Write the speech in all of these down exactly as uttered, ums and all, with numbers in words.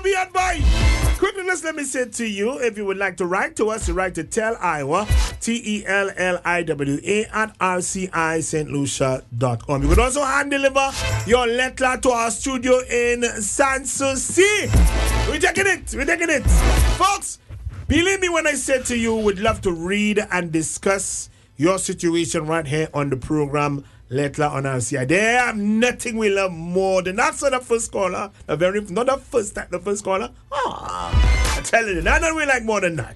be advised. Quickly, let's let me say to you, if you would like to write to us, you write to Tell Iowa, T E L L I W A, at R C I Saint Lucia dot com. You could also hand deliver your letter to our studio in Sanssouci. We're taking it. We're taking it. Folks, believe me when I say to you, we'd love to read and discuss your situation right here on the program, Letter on R C I. There are nothing we love more than that. So the first caller, the very, not the first, the first caller. Oh, I'm telling you, nothing we like more than that.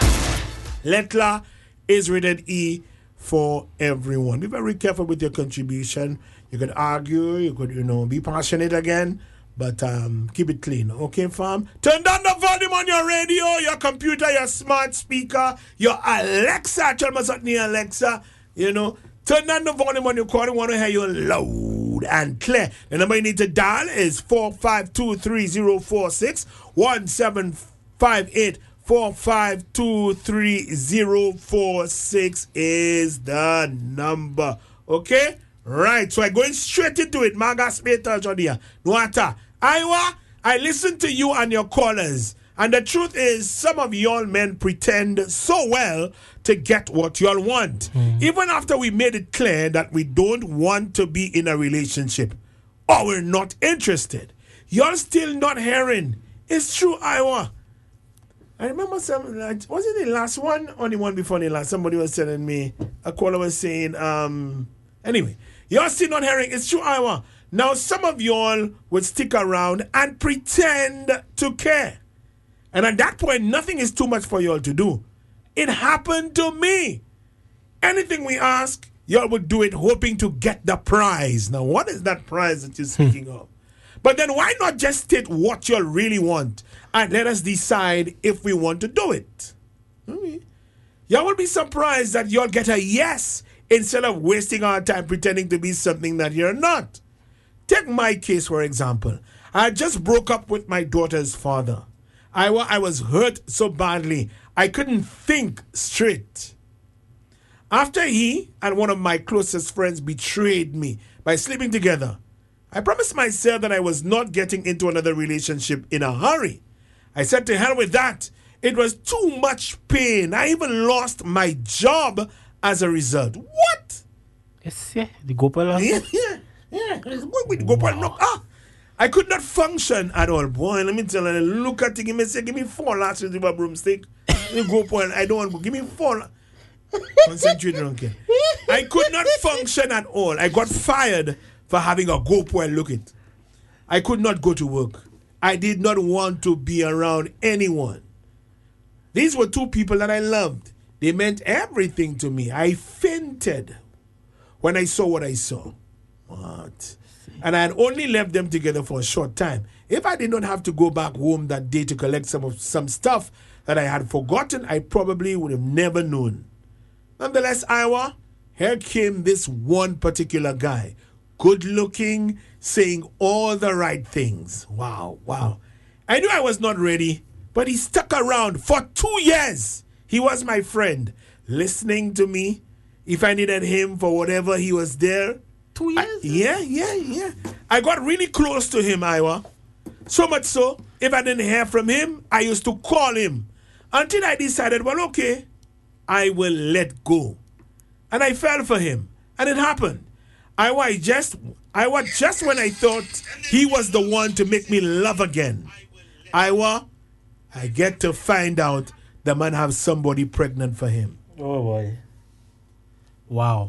Letter is rated E for everyone. Be very careful with your contribution. You could argue, you could, you know, be passionate again, but um, keep it clean, okay, fam? Turn down the volume on your radio, your computer, your smart speaker, your Alexa. Tell me something, Alexa. You know, turn down the volume on your car. I want to hear you loud and clear. The number you need to dial is four five two three zero four six one seven five eight. four five two three zero four six is the number. Okay? Right. So I'm going straight into it. Maga Speta Jodia. Nuata. Iowa, I listen to you and your callers. And the truth is, some of y'all men pretend so well to get what y'all want. Mm. Even after we made it clear that we don't want to be in a relationship or we're not interested, y'all still not hearing. It's true, Iowa. I remember some, was it the last one or the one before the last? Somebody was telling me, a caller was saying, um, anyway, you're still not hearing. It's true, Iowa. Now, some of y'all would stick around and pretend to care. And at that point, nothing is too much for y'all to do. It happened to me. Anything we ask, y'all would do it hoping to get the prize. Now, what is that prize that you're speaking of? But then why not just state what y'all really want and let us decide if we want to do it? Mm-hmm. Y'all will be surprised that y'all get a yes instead of wasting our time pretending to be something that you're not. Take my case, for example. I just broke up with my daughter's father. I, wa- I was hurt so badly, I couldn't think straight. After he and one of my closest friends betrayed me by sleeping together, I promised myself that I was not getting into another relationship in a hurry. I said to hell with that. It was too much pain. I even lost my job as a result. What? Yes, yeah. The Gopal. Yeah, yeah, yeah. With Gopal, no. Ah, I could not function at all. Boy, let me tell you, look at it, give me, say, give me four lashes with a broomstick. You Gopal, I don't want to go. Give me four. Concentrate, okay. I could not function at all. I got fired for having a Gopal look it. I could not go to work. I did not want to be around anyone. These were two people that I loved. They meant everything to me. I fainted when I saw what I saw. What? And I had only left them together for a short time. If I did not have to go back home that day to collect some of some stuff that I had forgotten, I probably would have never known. Nonetheless, Iowa, here came this one particular guy. Good looking, saying all the right things. Wow, wow. I knew I was not ready, but he stuck around for two years. He was my friend, listening to me. If I needed him for whatever, he was there. Two years? I, yeah, yeah, yeah. I got really close to him, Iowa. So much so, if I didn't hear from him, I used to call him. Until I decided, well, okay, I will let go. And I fell for him. And it happened. I was just, I was just when I thought he was the one to make me love again. Iowa, I get to find out the man have somebody pregnant for him. Oh boy. Wow.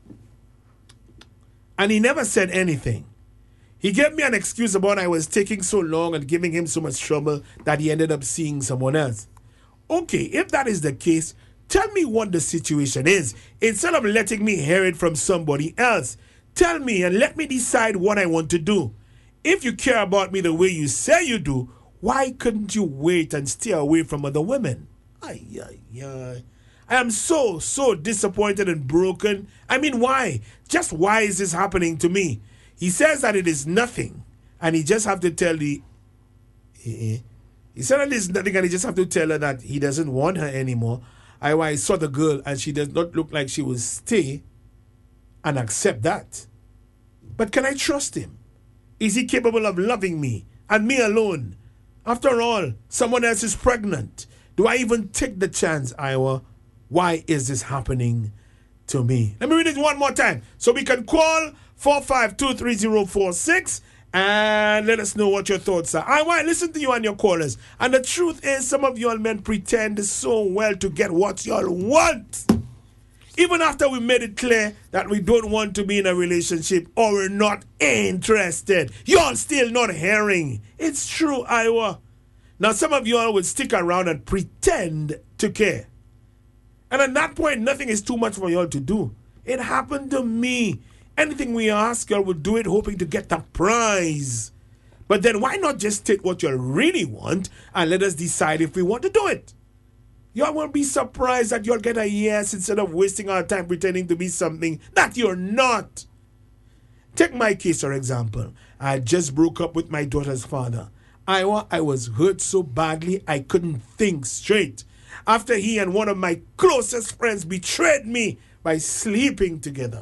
And he never said anything. He gave me an excuse about I was taking so long and giving him so much trouble that he ended up seeing someone else. Okay, if that is the case, tell me what the situation is. Instead of letting me hear it from somebody else, tell me and let me decide what I want to do. If you care about me the way you say you do, why couldn't you wait and stay away from other women? Ay, ay, ay. I am so, so disappointed and broken. I mean, why? Just why is this happening to me? He says that it is nothing, and he just have to tell the... He said that it is nothing, and he just have to tell her that he doesn't want her anymore. I, I saw the girl, and she does not look like she will stay and accept that. But can I trust him? Is he capable of loving me, and me alone? After all, someone else is pregnant. Do I even take the chance, Iowa? Why is this happening to me? Let me read it one more time so we can call four five two, three zero four six and let us know what your thoughts are. I want to listen to you and your callers. And the truth is, some of y'all men pretend so well to get what y'all want. Even after we made it clear that we don't want to be in a relationship or we're not interested, y'all still not hearing. It's true, Iowa. Now, some of y'all will stick around and pretend to care. And at that point, nothing is too much for y'all to do. It happened to me. Anything we ask, y'all will do it hoping to get the prize. But then why not just take what you really want and let us decide if we want to do it? Y'all won't be surprised that you'll get a yes instead of wasting our time pretending to be something that you're not. Take my case, for example. I just broke up with my daughter's father. I, I was hurt so badly I couldn't think straight after he and one of my closest friends betrayed me by sleeping together.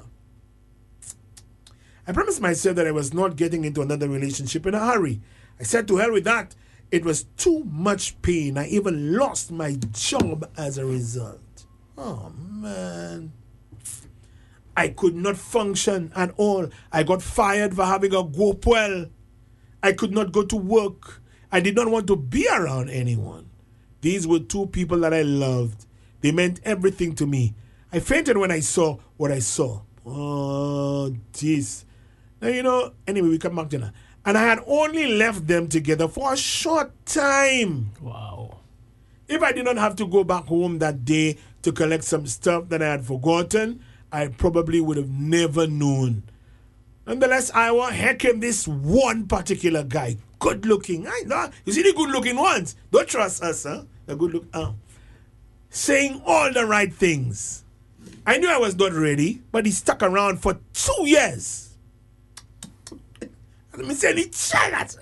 I promised myself that I was not getting into another relationship in a hurry. I said to hell with that. It was too much pain. I even lost my job as a result. Oh, man. I could not function at all. I got fired for having a go well. I could not go to work. I did not want to be around anyone. These were two people that I loved. They meant everything to me. I fainted when I saw what I saw. Oh, jeez. Now, you know, anyway, we come back to that. And I had only left them together for a short time. Wow. If I did not have to go back home that day to collect some stuff that I had forgotten, I probably would have never known. Nonetheless, Iowa, here came this one particular guy. Good looking. I know. You see the good looking ones? Don't trust us, huh? The good look. Uh, saying all the right things. I knew I was not ready, but he stuck around for two years. Let me say, he checked.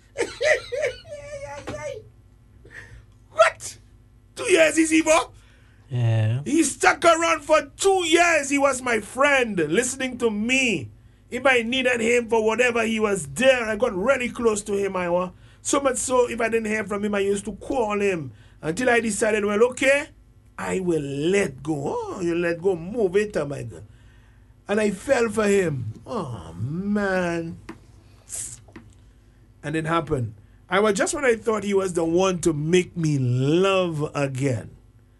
What? Two years is evil? Yeah. He stuck around for two years. He was my friend, listening to me. If I needed him for whatever, he was there. I got really close to him, Iowa. So much so, if I didn't hear from him, I used to call him until I decided, well, okay, I will let go. Oh, you let go, move it, oh my God. And I fell for him. Oh, man. And it happened. I was just when I thought he was the one to make me love again.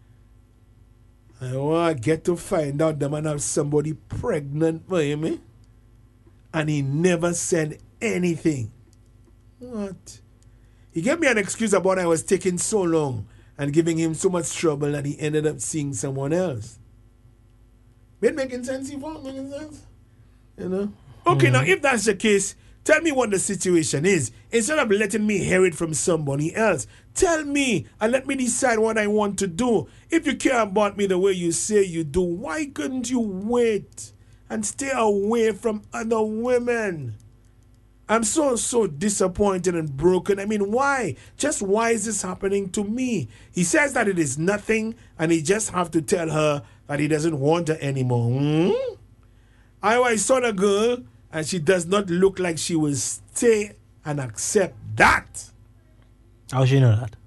I want to get to find out the man have somebody pregnant for him, eh? And he never said anything. What? He gave me an excuse about I was taking so long and giving him so much trouble that he ended up seeing someone else. Been making sense, Yvonne? Making sense? You know? Okay, mm. Now if that's the case, tell me what the situation is. Instead of letting me hear it from somebody else, tell me and let me decide what I want to do. If you care about me the way you say you do, why couldn't you wait and stay away from other women? I'm so, so disappointed and broken. I mean, why? Just why is this happening to me? He says that it is nothing and he just have to tell her that he doesn't want her anymore. Hmm? I, I saw the girl and she does not look like she will stay and accept that. How she know that?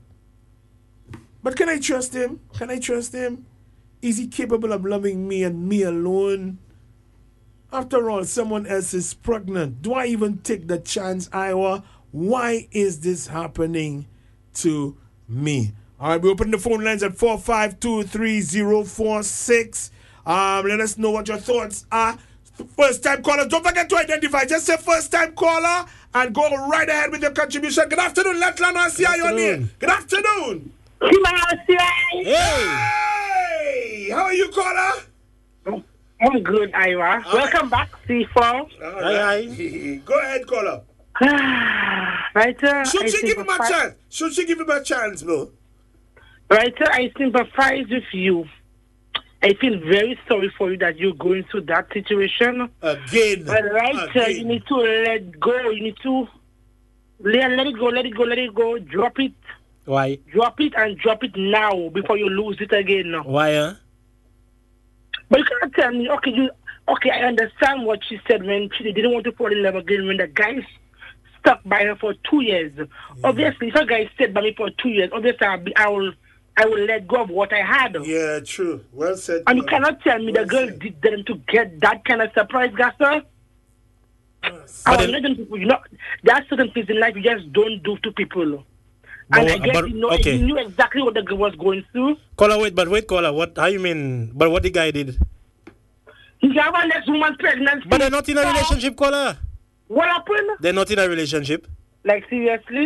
But can I trust him? Can I trust him? Is he capable of loving me and me alone? After all, someone else is pregnant. Do I even take the chance, Iowa? Why is this happening to me? All right, we open the phone lines at four five two, three zero four six. Um, let us know what your thoughts are. First time callers, don't forget to identify. Just say first time caller and go right ahead with your contribution. Good afternoon, Letland R C I, your name. Good afternoon. Hey. Hey, how are you, caller? I'm good, Ira. All Welcome right. back, C four. All right. Go ahead, caller. Right, uh, Should I she give him a chance? Should she give him a chance, bro? Right, uh, I sympathize with you. I feel very sorry for you that you're going through that situation. Again. But right, Again. Uh, you need to let go. You need to let, let it go, let it go, let it go. Drop it. Why? Drop it and drop it now before you lose it again. Why, huh? But you can't tell me, okay, you, okay, I understand what she said when she didn't want to fall in love again when the guy stuck by her for two years. Yeah. Obviously, if a guy stayed by me for two years, obviously I'll be, I will I will let go of what I had. Yeah, true. Well said. And you cannot tell me well the girl said. did them to get that kind of surprise, Gasser. Yes. I was letting people, you know, there are certain things in life you just don't do to people. And But- I guess but- you know, okay. he knew exactly what the girl was going through. Caller, wait, but wait, caller. What? How you mean? But what the guy did? He have a next woman pregnant. But they're not in a relationship, caller. What happened? They're not in a relationship. Like, seriously?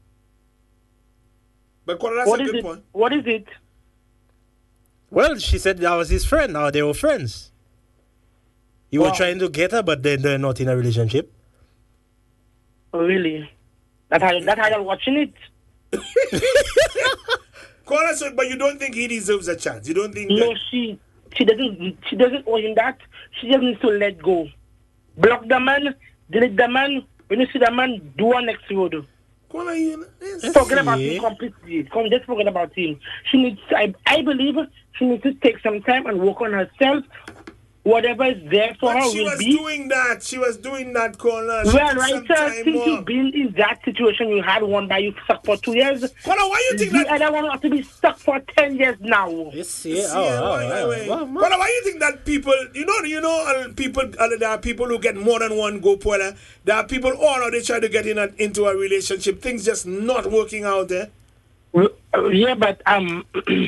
But Kola, that's What a is good it? point. What is it? Well, she said that was his friend. Now they were friends. He Wow. was trying to get her, but they, they're not in a relationship. Oh, really? That how, that how you're watching it? Kola, so, but you don't think he deserves a chance? You don't think No, that? she she doesn't she doesn't owe him that. She just needs to let go. Block the man, delete the man. When you see the man, do one next road. Kola, you know, yes. Forget about See? him completely. Come, just forget about him. She needs. I, I believe she needs to take some time and work on herself. Whatever is there for But her she will was be. doing that. She was doing that, Kola. She Well, took right, some sir, time since off. you've been in that situation, you had one by you stuck for two years. Kola, why you think The that? other one has to be stuck for ten years now. Yes, See, wait, wait, wait. Well, Kola, why you think that people, you know, you know, uh, people, uh, there are people who get more than one go, Kola. There are people, oh no, they try to get in a, into a relationship, things just not working out there. Well, uh, yeah, but um,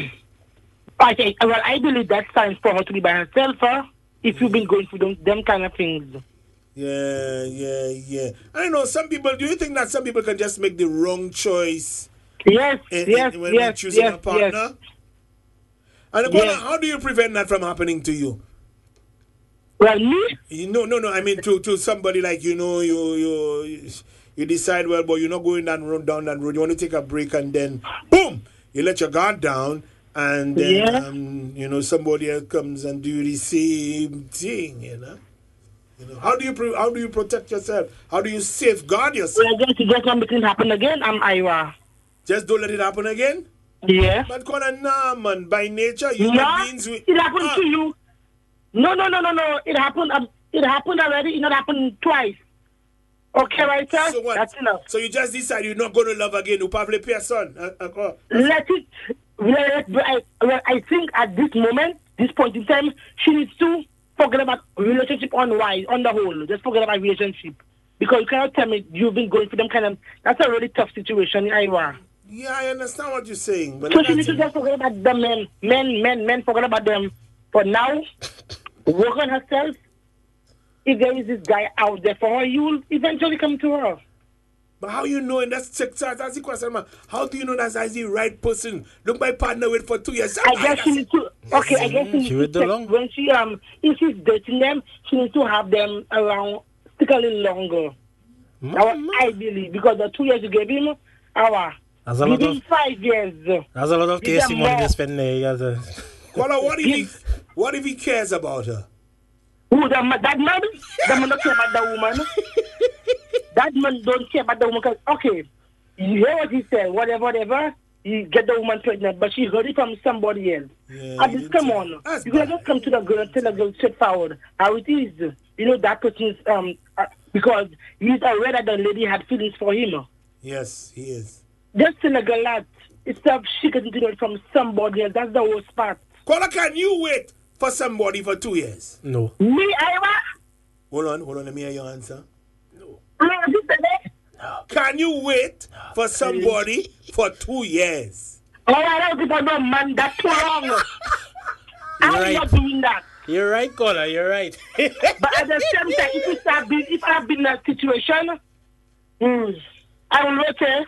I think well, I believe that's signs for her to be by herself. Huh? If you've been going through them, them kind of things. Yeah, yeah, yeah. I don't know, some people, do you think that some people can just make the wrong choice Yes, in, yes, in, when yes, choosing yes, a partner? yes. And Kola, Yes. how do you prevent that from happening to you? Well, me, You know, no, no. I mean, to to somebody like you know, you you you decide, well, but you're not going down road down that road. You want to take a break, and then boom, you let your guard down, and then Yeah. um, you know somebody else comes and do the same thing. You know, you know. How do you pro- how do you protect yourself? How do you safeguard yourself? well, I guess you just want it to happen again. I'm Ira. Just don't let it happen again. Yeah. But Kola, nah, man. By nature, human Yeah, beings. We, it happened Ah, to you. No, no, no, no, no. It happened. Um, it happened already. It not happened twice. Okay, right, sir? So what? That's enough. So you just decide you're not going to love again. You probably pay a son. Uh, uh, uh, Let it. Let, I, well, I think at this moment, this point in time, she needs to forget about relationship on why, on the whole. Just forget about relationship. Because you cannot tell me you've been going through them kind of. That's a really tough situation in Iowa. Yeah, I understand what you're saying, but So let she me needs to tell just forget about the men. Men, men, men, forget about them. For now, work on herself. If there is this guy out there for her, you will eventually come to her. but how you know? And that's that's the question, man. How do you know that's the right person? Look, my partner wait for two years. I guess she needs to. Okay, I guess she needs She to wait the check long- when she um if she's dating them, she needs to have them around stick a little longer. Our, I believe because the two years you gave him, our That's a give lot him of five years. that's a lot of Give them K C money more. they spend there. You gotta- Kola, what if he what if he cares about her? Who the ma- that man? That man don't care about the woman. That man don't care about the woman. 'Cause, okay, you hear what he said. Whatever, whatever. He get the woman pregnant, but she heard it from somebody else. Yeah, I you just didn't come tell- on. That's You can bad. just come to the girl and tell the girl straightforward how it is. You know that person is um uh, because he's aware that the lady had feelings for him. Yes, he is. Just tell the girl that instead of she getting to know it from somebody else. That's the worst part. Kola, can you wait for somebody for two years? No. Me, Iowa. Hold on, hold on. Let me hear your answer. No, this is it. Can you wait for somebody for two years? Oh, I don't think I know, man. That's too long. I'm right. not doing that. You're right, caller. You're right. But at the same time, if it's have been, if I've been in that situation, hmm, I will wait. Eh?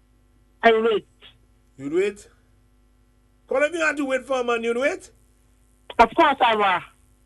I will wait. You'd wait? Kola, if you had to wait for a man, you'd wait? Of course, I will.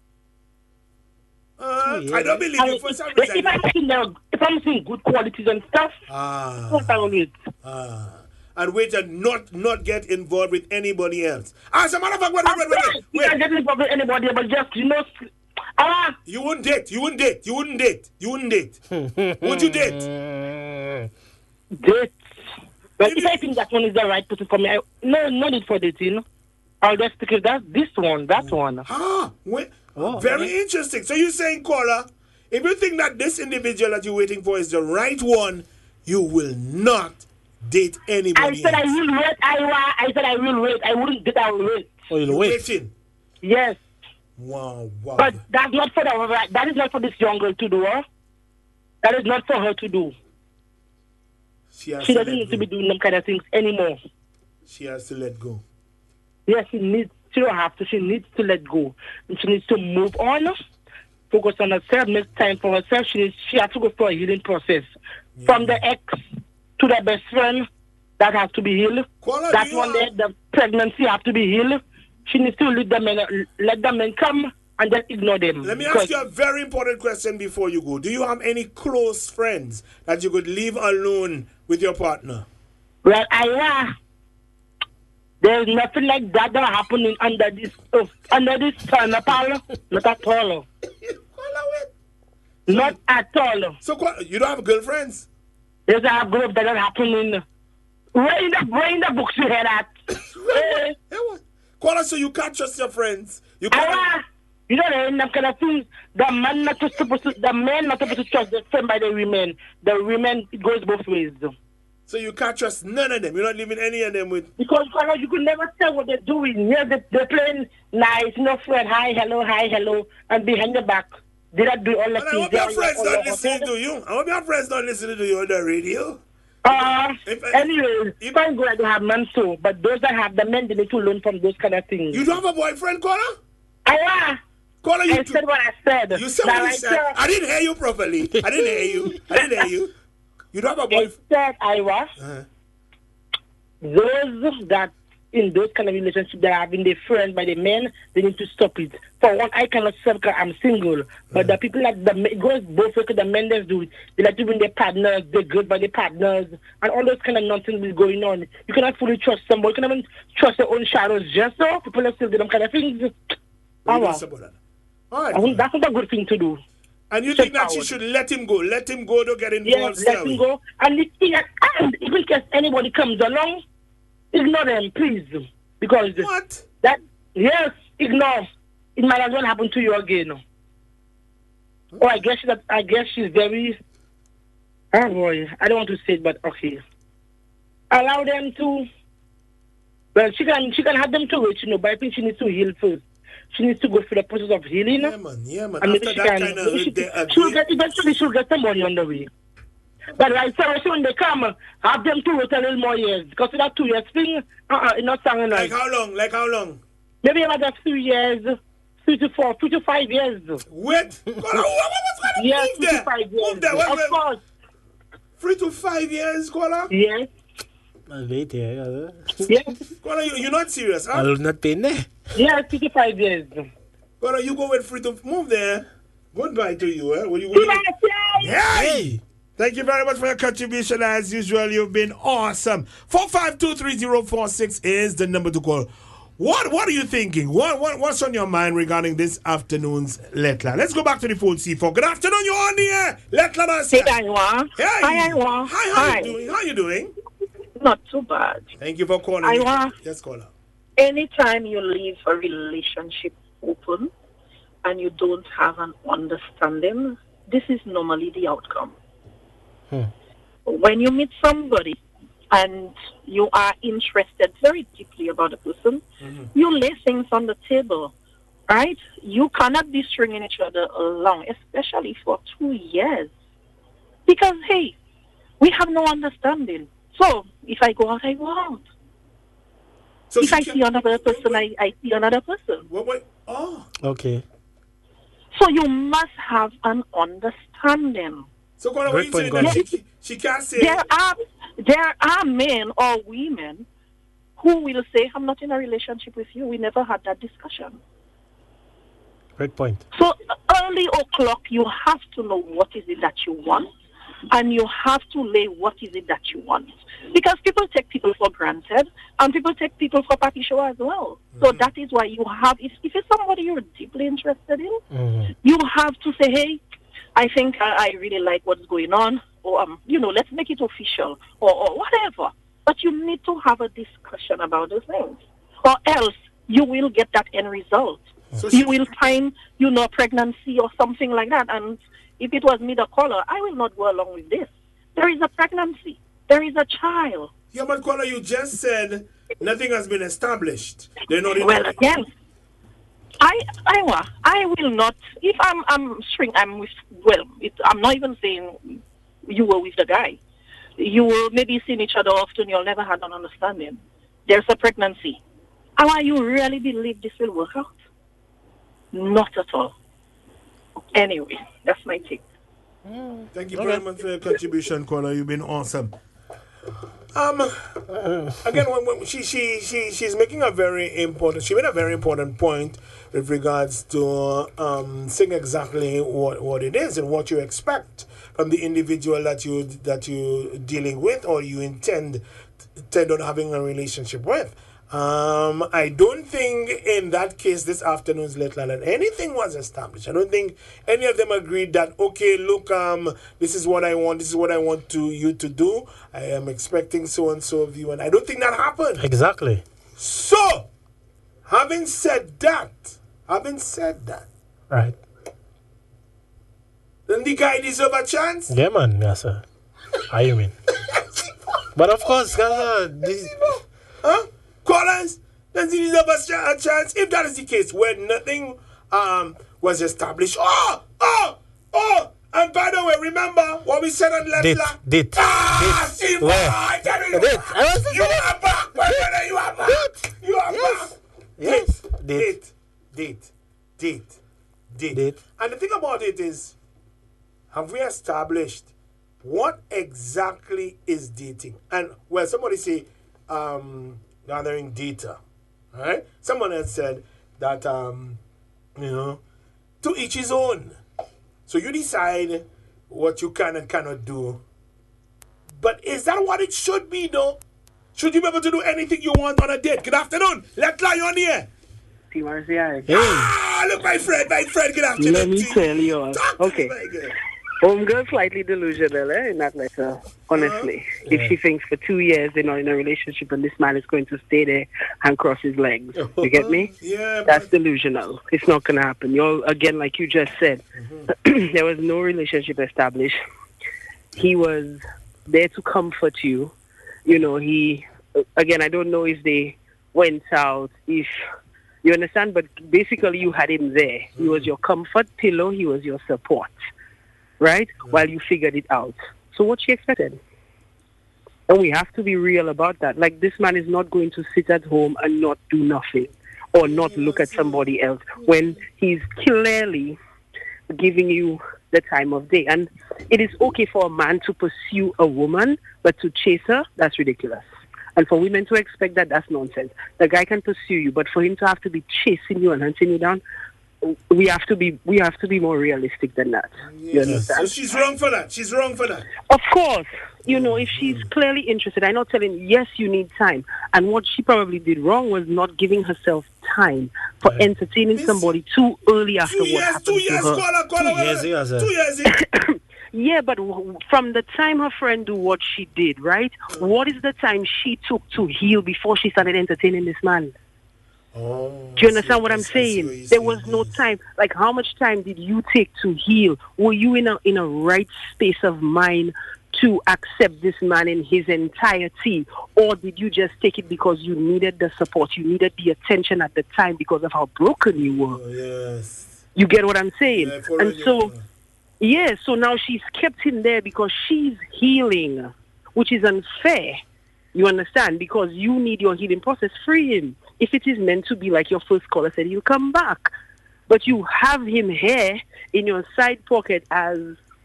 Uh, Yeah. I don't believe I, you if, for some if reason. I'm seeing the, if I'm seeing good qualities and stuff, of Ah. course I will wait. Ah, and wait and not not get involved with anybody else. As a matter of fact, wait, wait, wait, wait, You wait. can't get involved with anybody, but just you know, ah, You wouldn't date. You wouldn't date. You wouldn't date. You wouldn't date. Would you date? date. But If if you- I think that one is the right person for me, I, no, no need for dating. I'll just stick with that. This one, that one. Ah, wait. Oh, Very okay. interesting. So you're saying, caller, if you think that this individual that you're waiting for is the right one, you will not date anybody I said else. I will wait, Iowa. I said I will wait. I wouldn't date, I will wait. Oh, you'll You're wait. waiting. Yes. Wow, wow. But that's not for the, that is not for this young girl to do, huh? That is not for her to do. she has She to doesn't let need to go. be doing them kind of things anymore. She has to let go. Yes, she needs, she don't have to, she needs to let go. And she needs to move on, focus on herself, make time for herself. She needs, she has to go through a healing process. Yeah. From the ex to the best friend, that has to be healed. Kola, That do you one there, have- the pregnancy have to be healed. She needs to let the men, let the men come and just ignore them. Let me Because- ask you a very important question before you go. Do you have any close friends that you could leave alone with your partner? Well, I uh, there's nothing like that that happening under this uh, under this sun, not at all. Not at all. Kola, wait. Not at all. So, Kola, you don't have girlfriends? There's a group that is happening. Where in the where in the books you hear that? Eh, Hey, what? Kola, so you can't trust your friends. You I, can't. uh, you know there them kind of things. The man not supposed to, the men not supposed to trust the friend by the women. The women it goes both ways. So you can't trust none of them. You're not leaving any of them with. Because you know, you could never tell what they're doing. Yeah, they, they're playing nice, no friend, hi, hello, hi, hello, and behind your back, they don't do all the And I things. hope your They friends all- don't all listen over. to you. I hope your friends don't listen to you on the radio. Uh, If I- anyway, if- thank God I don't have men too, but those that have the men, they need to learn from those kind of things. You don't have a boyfriend, Kola? I, Kola, you I said what I said. You said Now, what you I said. said- I didn't hear you properly. I didn't hear you. I didn't hear you. You don't have a I boyfriend. said, Iowa, Uh-huh. those that in those kind of relationships that have been their friends by the men, they need to stop it. For one, I cannot stop because I'm single. But the people like the it goes both ways. The men that do it, they like to win their partners, they're good by their partners, and all those kind of nonsense is going on. You cannot fully trust somebody. You cannot even trust your own shadows. Just so people are still doing them kind of things. You Awa. don't support that. All right. I think Kola. that's not a good thing to do. And you Step think that she forward. should let him go? Let him go to get Yes, involved? let shall we? him go. And if, and even in case anybody comes along, ignore them, please. Because What? that, yes, ignore. It might as well happen to you again. Oh, I guess that I guess she's very. Oh boy, I don't want to say it, but okay. Allow them to. Well, she can she can have them to wait, you know, but I think she needs to heal first. She needs to go through the process of healing. Yeah, man. Yeah, man. And After maybe she that can, kind maybe of... she, they she'll agree. get, eventually she'll get some money on the way. But right now, so when they come, have them to wait a little more years. Because with that two years thing, uh-uh, it's not sounding Like right. how long? Like how long? Maybe about just three years, three to four, three to five years. Wait. Kola, what, what's going to Yes, move three to there? five years. Move there. Wait, Of wait. course. Three to five years, Kola? Yes, I'll wait here. yes, Kola, you, you're not serious, huh? I'll not pay there. yes, three to five years. Kola, you go with free to move there. Goodbye to you, eh? Will you, will you... Yes, Hey! Hey! Thank you very much for your contribution. As usual, you've been awesome. four five two, three zero four six is the number to call. What What are you thinking? What, what What's on your mind regarding this afternoon's Letla? Let's go back to the phone, C four. Good afternoon, you're on the air. Letla, that's Hey, Iwa. Hey. Hi, Iwa. Hi, how Hi. you doing? How you doing? Not too bad. Thank you for calling. Iwa. Yes, caller. Anytime you leave a relationship open and you don't have an understanding, this is normally the outcome. Hmm. When you meet somebody and you are interested very deeply about a person, Mm-hmm. you lay things on the table, right? You cannot be stringing each other along, especially for two years. Because, hey, we have no understanding. So, if I go out, I go out. So If she I can- see another wait, person, wait, I, I see another person. wait, wait. Oh. Okay. So you must have an understanding. So, caller, what Great you point, saying? Gordon. That she, she can't say... There are there are men or women who will say, I'm not in a relationship with you. We never had that discussion. Great point. So early o'clock, you have to know what is it that you want, and you have to lay what is it that you want. Because people take people for granted, and people take people for papi show as well. So Mm-hmm. that is why you have, if, if it's somebody you're deeply interested in, Mm-hmm. you have to say, hey, I think I, I really like what's going on, or, um, you know, let's make it official, or, or whatever. But you need to have a discussion about those things, or else you will get that end result. So she, You will find, you know, pregnancy or something like that. And if it was me, the caller, I will not go along with this. There is a pregnancy. There is a child. Yeah, but Kola, you just said nothing has been established. They're not in Well, again, I, I, I will not. If I'm, I'm string, I'm with. Well, it, I'm not even saying you were with the guy. You will maybe seen each other often. You'll never had an understanding. There's a pregnancy. How are you really believe this will work out? Not at all. Anyway, that's my take. Thank you very much for your contribution, Kola. You've been awesome. Um, again, when, when she she she she's making a very important. She made a very important point with regards to um saying exactly what, what it is and what you expect from the individual that you that you dealing with or you intend intend on having a relationship with. Um, I don't think in that case this afternoon's Little that anything was established. I don't think any of them agreed that, okay, look, um, this is what I want, this is what I want to you to do. I am expecting so and so of you, and I don't think that happened. Exactly. So, having said that, having said that, Right. then the guy deserve a chance. Yeah, man. Yes, sir. How you mean? But of course, uh, this, Huh? Callers, does he deserve a, ch- a chance? If that is the case, where nothing um was established. Oh, oh, oh! And by the way, remember what we said on Let's date, La- date, Ah, date. see, boy, Where? I tell you, Date. I was you are back, my brother. You are back. You are Yes. back. Yes. Date, Date. date, date, date, Date. And the thing about it is, have we established what exactly is dating? And well, somebody say, um, gathering data, right? Someone else said that, um, you know, to each his own. So you decide what you can and cannot do. But is that what it should be, though? Should you be able to do anything you want on a date? Good afternoon. Let's lie on here. T R C I. Hey. Ah, look, my friend, my friend. Good afternoon. Let me T. tell you all. Talk to Okay. me, my girl. Homegirl slightly delusional eh, in that letter, honestly. Yeah. If she thinks for two years they're not in a relationship and this man is going to stay there and cross his legs. You get me? Yeah, That's but delusional. It's not going to happen. You're, again, like you just said, there was no relationship established. He was there to comfort you. You know, he, again, I don't know if they went out, if, you understand, but basically you had him there. He was your comfort pillow, he was your support, right? While you figured it out. So what she expected? And we have to be real about that. Like, this man is not going to sit at home and not do nothing or not look at somebody else when he's clearly giving you the time of day. And it is okay for a man to pursue a woman, but to chase her, that's ridiculous. And for women to expect that, that's nonsense. The guy can pursue you, but for him to have to be chasing you and hunting you down, we have to be we have to be more realistic than that. You understand? so she's wrong for that. She's wrong for that. Of course, you know, if she's clearly interested, I'm not telling you, yes, you need time. And what she probably did wrong was not giving herself time for Right. entertaining Miss- somebody too early after Two what years, happened two to years, her. caller, caller, Two years, caller. yes, sir. Two years. eh? Yeah, but w- from the time her friend do what she did, right? What is the time she took to heal before she started entertaining this man? Oh, Do you I see- understand what I I'm see- I see saying? what you're There saying, was no yes. time. Like, how much time did you take to heal? Were you in a in a right space of mind to accept this man in his entirety, or did you just take it because you needed the support, you needed the attention at the time because of how broken you were? Oh, yes. You get what I'm saying? Yeah, I follow And you. so, yeah, so now she's kept him there because she's healing, which is unfair. You understand? Because you need your healing process. Free him. If it is meant to be like your first caller said, he'll come back. But you have him here in your side pocket as,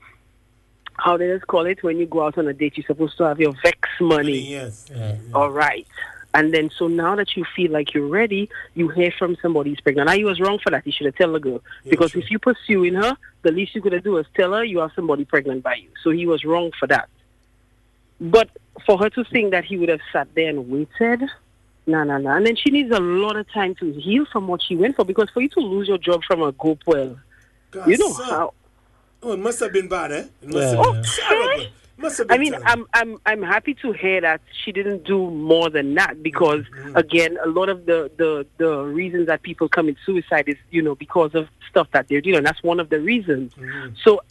how they just call it, when you go out on a date, you're supposed to have your vex money. Yes. All right. And then, so now that you feel like you're ready, you hear from somebody who's pregnant. Now, he was wrong for that. He should have told the girl. Yeah, because true. if you're pursuing her, the least you could have do is tell her you have somebody pregnant by you. So he was wrong for that. But for her to think that he would have sat there and waited, no, no, no. And then she needs a lot of time to heal from what she went for. Because for you to lose your job from a Gope well, God, you know son. how... Oh, it must have been bad, eh? It must Yeah. have been Okay. terrible. It must have been I mean, terrible. I'm I'm I'm happy to hear that she didn't do more than that because again, a lot of the, the, the reasons that people commit suicide is, you know, because of stuff that they're doing. That's one of the reasons. So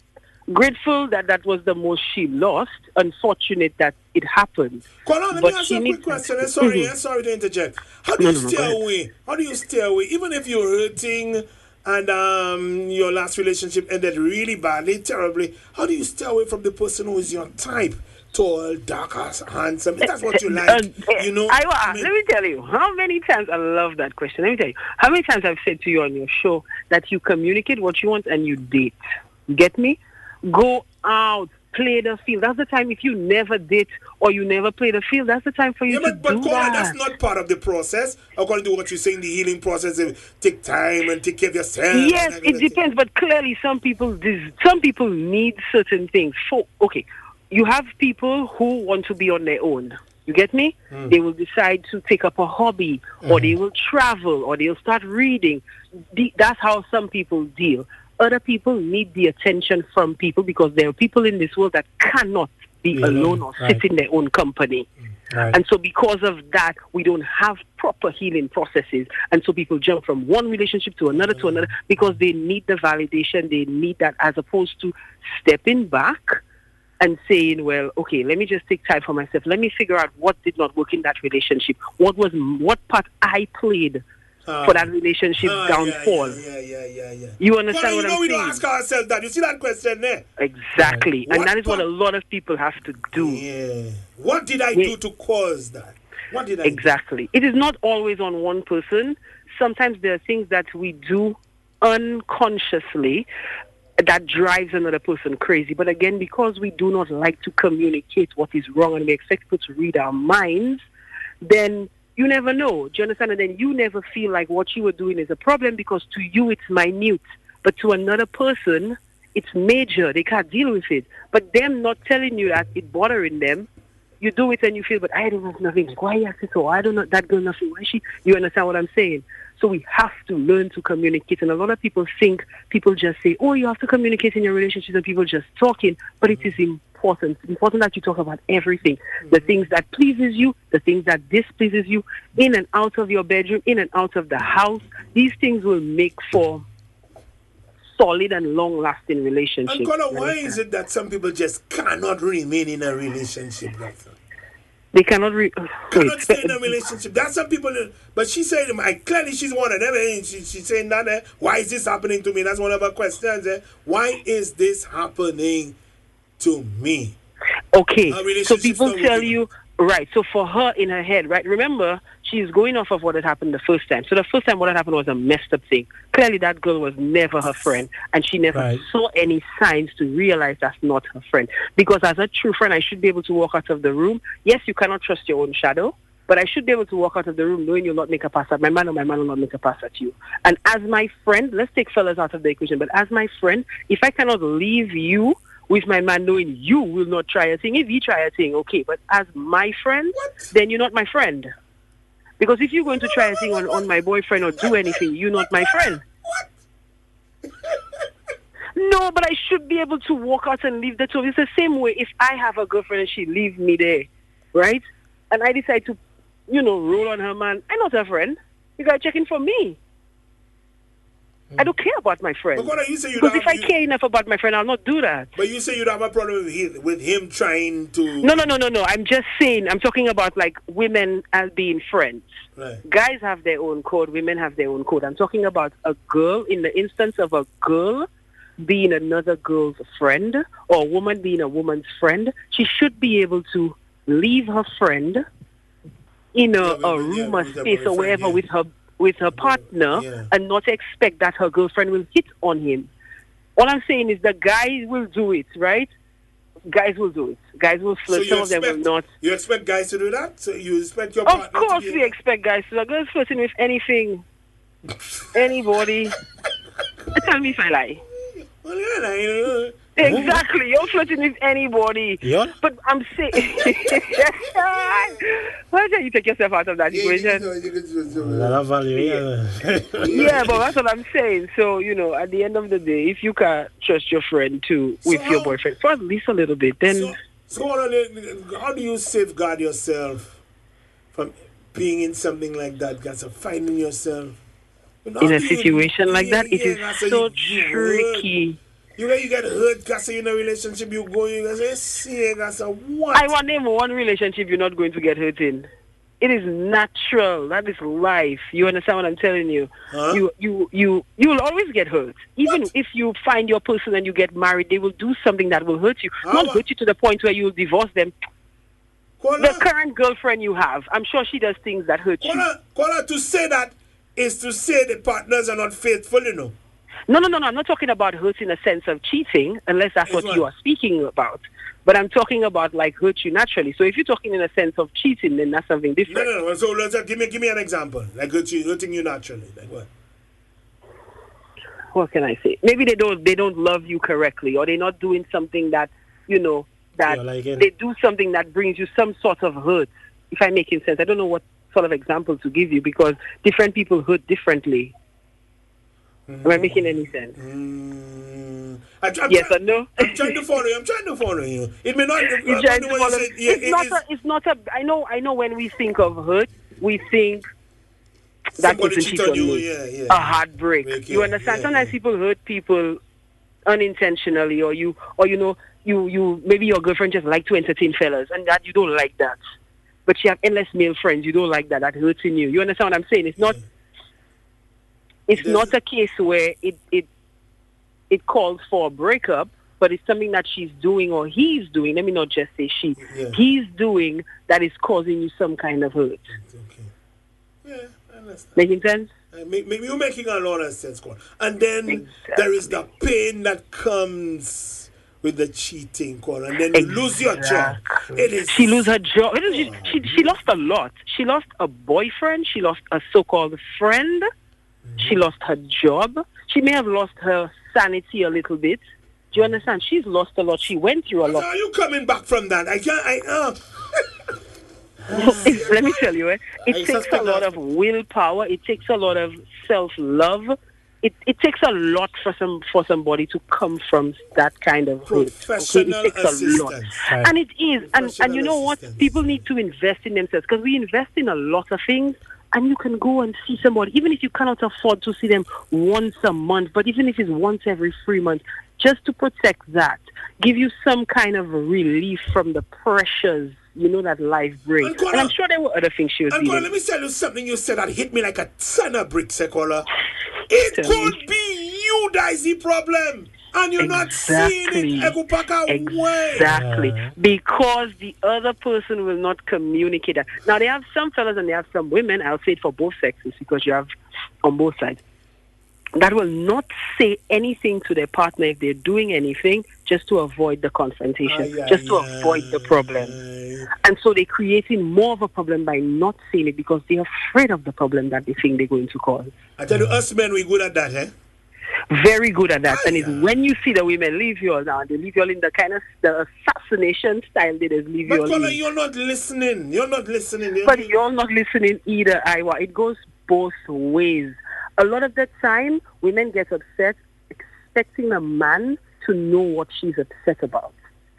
grateful that that was the most she lost. Unfortunate that it happened. Hold on, let But me ask she you a needs- quick question. I'm sorry, Mhm. I'm sorry to interject. How do No, you no, no, stay go ahead. away? How do you stay away? Even if you're hurting and um, your last relationship ended really badly, terribly, how do you stay away from the person who is your type? Tall, dark, handsome. If that's what you like, Uh, you know. I, I mean, let me tell you, how many times, I love that question. Let me tell you, how many times I've said to you on your show that you communicate what you want and you date. Get me? Go out, play the field. That's the time. If you never date or you never play the field, that's the time for you yeah, to but, but do Kola, that. that's not part of the process. According to what you're saying, the healing process, it take time and take care of yourself. Yes, and it everything. depends, but clearly some people des- some people need certain things. For okay, you have people who want to be on their own. You get me? Mm. They will decide to take up a hobby, or they will travel, or they'll start reading. The, that's how some people deal. Other people need the attention from people because there are people in this world that cannot be Yeah, alone or right. sit in their own company. Right. And so because of that, we don't have proper healing processes. And so people jump from one relationship to another to another because they need the validation. They need that, as opposed to stepping back and saying, well, okay, let me just take time for myself. Let me figure out what did not work in that relationship. What was what part I played Ah. for that relationship Ah, downfall. Yeah, yeah, yeah, yeah, yeah. You Kola, understand you what know I'm we saying? don't ask ourselves that. You see that question there? Exactly. What And that is what part- a lot of people have to do. Yeah. What did I Yeah. do to cause that? What did I do? Exactly. It is not always on one person. Sometimes there are things that we do unconsciously that drives another person crazy. But again, because we do not like to communicate what is wrong and we expect people to read our minds, then you never know. Do you understand? And then you never feel like what you were doing is a problem because to you it's minute. But to another person, it's major. They can't deal with it. But them not telling you that, it bothering them, you do it and you feel, but I don't know nothing. Like, why you acting so? I don't know that girl nothing. Why she? You understand what I'm saying? So we have to learn to communicate. And a lot of people think, people just say, oh, you have to communicate in your relationships and people just talking. But it is important. It's important that you talk about everything. The things that pleases you, the things that displeases you, in and out of your bedroom, in and out of the house. These things will make for solid and long-lasting relationships. And Kola, You why understand? is it that some people just cannot remain in a relationship? Doctor? They cannot... Re- Cannot Wait, stay in a relationship. That's some people, but she said, I, clearly she's one of them. eh? She, she's saying that, eh, why is this happening to me? That's one of her questions. Eh? Why is this happening to me? Okay, Our so relationship's people not tell working you, right, so for her in her head, right, remember, she's going off of what had happened the first time. So the first time what had happened was a messed up thing. Clearly that girl was never her friend, and she never Right. saw any signs to realize that's not her friend. Because as a true friend, I should be able to walk out of the room. Yes, you cannot trust your own shadow, but I should be able to walk out of the room knowing you'll not make a pass at my man or my man will not make a pass at you. And as my friend, let's take fellas out of the equation, but as my friend, if I cannot leave you with my man knowing you will not try a thing, if you try a thing, okay, but as my friend, What? then you're not my friend. Because if you're going to try a thing on, on my boyfriend or do anything, you're not my friend. What? No, but I should be able to walk out and leave the two. It's the same way if I have a girlfriend and she leaves me there, right? And I decide to, you know, roll on her man. I'm not her friend. You got to check in for me. I don't care about my friend. But Kola, you say you Because don't if I have, you, care enough about my friend, I'll not do that. but you say you don't have a problem with him, with him trying to. No, no, no, no, no. I'm just saying, I'm talking about like women as being friends. Right. Guys have their own code, women have their own code. I'm talking about a girl, in the instance of a girl being another girl's friend or a woman being a woman's friend, she should be able to leave her friend in a, Yeah, with- a with- yeah, room or with her space or boyfriend, wherever yeah. with her with her partner Yeah. and not expect that her girlfriend will hit on him. All I'm saying is the guys will do it, right? Guys will do it. Guys will So flirt. you Some of them will expect, not. you expect guys to do that? So you expect your Of partner course to be we expect guys to. A girl's flirting with anything, anybody. Tell me if I lie. Well, yeah, nah, you know. Exactly, you're flirting with anybody. Yeah. But I'm saying, why don't you take yourself out of that Yeah, you equation? can- you can- you can- A lot of value, yeah. Yeah, but that's what I'm saying. So, you know, at the end of the day, if you can't trust your friend too with So your how- boyfriend for at least a little bit, then So, so hold on, how do you safeguard yourself from being in something like that, guys? Of finding yourself You know, in how a do you- situation like yeah, that, it yeah, is that's how so you- you work. tricky. You get, you get hurt because you're in a relationship, you go, you say, see, that's a what? I want name one relationship you're not going to get hurt in. It is natural. That is life. You understand what I'm telling you? Huh? You you you you will always get hurt. Even What? if you find your person and you get married, they will do something that will hurt you. How Not about- hurt you to the point where you will divorce them. Kola, The current girlfriend you have, I'm sure she does things that hurt you. Kola, Kola, to say that is to say the partners are not faithful, you know. No, no, no, no. I'm not talking about hurt in a sense of cheating, unless that's Yes, what ma'am. you are speaking about. But I'm talking about like hurt you naturally. So if you're talking in a sense of cheating, then that's something No, different. no, no. So let's uh, give me, give me an example. Like hurting, hurting you naturally. Like what? What can I say? Maybe they don't they don't love you correctly, or they're not doing something that you know that You're liking. they do something that brings you some sort of hurt. If I'm making sense, I don't know what sort of example to give you because different people hurt differently. Am I making any sense? Mm, I, I'm Yes try- or no? I'm trying to follow you. I'm trying to follow you. It may not. You uh, trying the to way you follow- say- yeah, it's it not is- a, it's not a, I know, I know when we think of hurt, we think that somebody person cheat cheated on on you. me. Yeah, yeah. A heartbreak. Break, You yeah, understand? yeah, Sometimes yeah. people hurt people unintentionally, or you, or you know, you, you maybe your girlfriend just like to entertain fellas, and that you don't like that. But you have endless male friends. You don't like that. That hurting you. You understand what I'm saying? It's not. It's There's- not a case where it it it calls for a breakup, but it's something that she's doing or he's doing. Let me not just say she. Yeah. He's doing that is causing you some kind of hurt. Okay. Yeah, I understand. Making sense? Uh, make, make, you're making a lot of sense, Kola. And then Exactly. there is the pain that comes with the cheating, Kola. And then you lose your job. It is. She lose her job. It is- She, she, she lost a lot. She lost a boyfriend. She lost a so-called friend. She lost her job. She may have lost her sanity a little bit. Do you understand? She's lost a lot. She went through a So lot. are you coming back from that? I can't. I uh. It- let me tell you, eh, it I takes a suspect lot that- of willpower. It takes a lot of self-love. It it takes a lot for some for somebody to come from that kind of hurt. Okay? Professional It takes a lot, assistance. Right. and it is. And and Professional you know what? assistance. People need to invest in themselves because we invest in a lot of things. And you can go and see somebody, even if you cannot afford to see them once a month, but even if it's once every three months, just to protect that, give you some kind of relief from the pressures, you know, that life brings. And Kola- And I'm sure there were other things she was And Kola, dealing let me tell you something you said that hit me like a ton of bricks, eh, Kola. It Tell could me. be you that is the problem. And you're not seeing Exactly. it. Ekupaka way. Exactly. Yeah. Because the other person will not communicate that. Now, they have some fellas and they have some women, I'll say it for both sexes because you have on both sides, that will not say anything to their partner if they're doing anything just to avoid the confrontation, Ay, ay, just to ay. avoid the problem. And so they're creating more of a problem by not saying it because they're afraid of the problem that they think they're going to cause. I tell you, us men, we good at that, eh? Very good at that. And it's Aya. when you see the women leave you all now, they leave you all in the kind of the assassination style, they just leave you But all Kola, in. you're not listening. You're not listening. You're But you're not listening either, Iowa. It goes both ways. A lot of the time, women get upset expecting a man to know what she's upset about.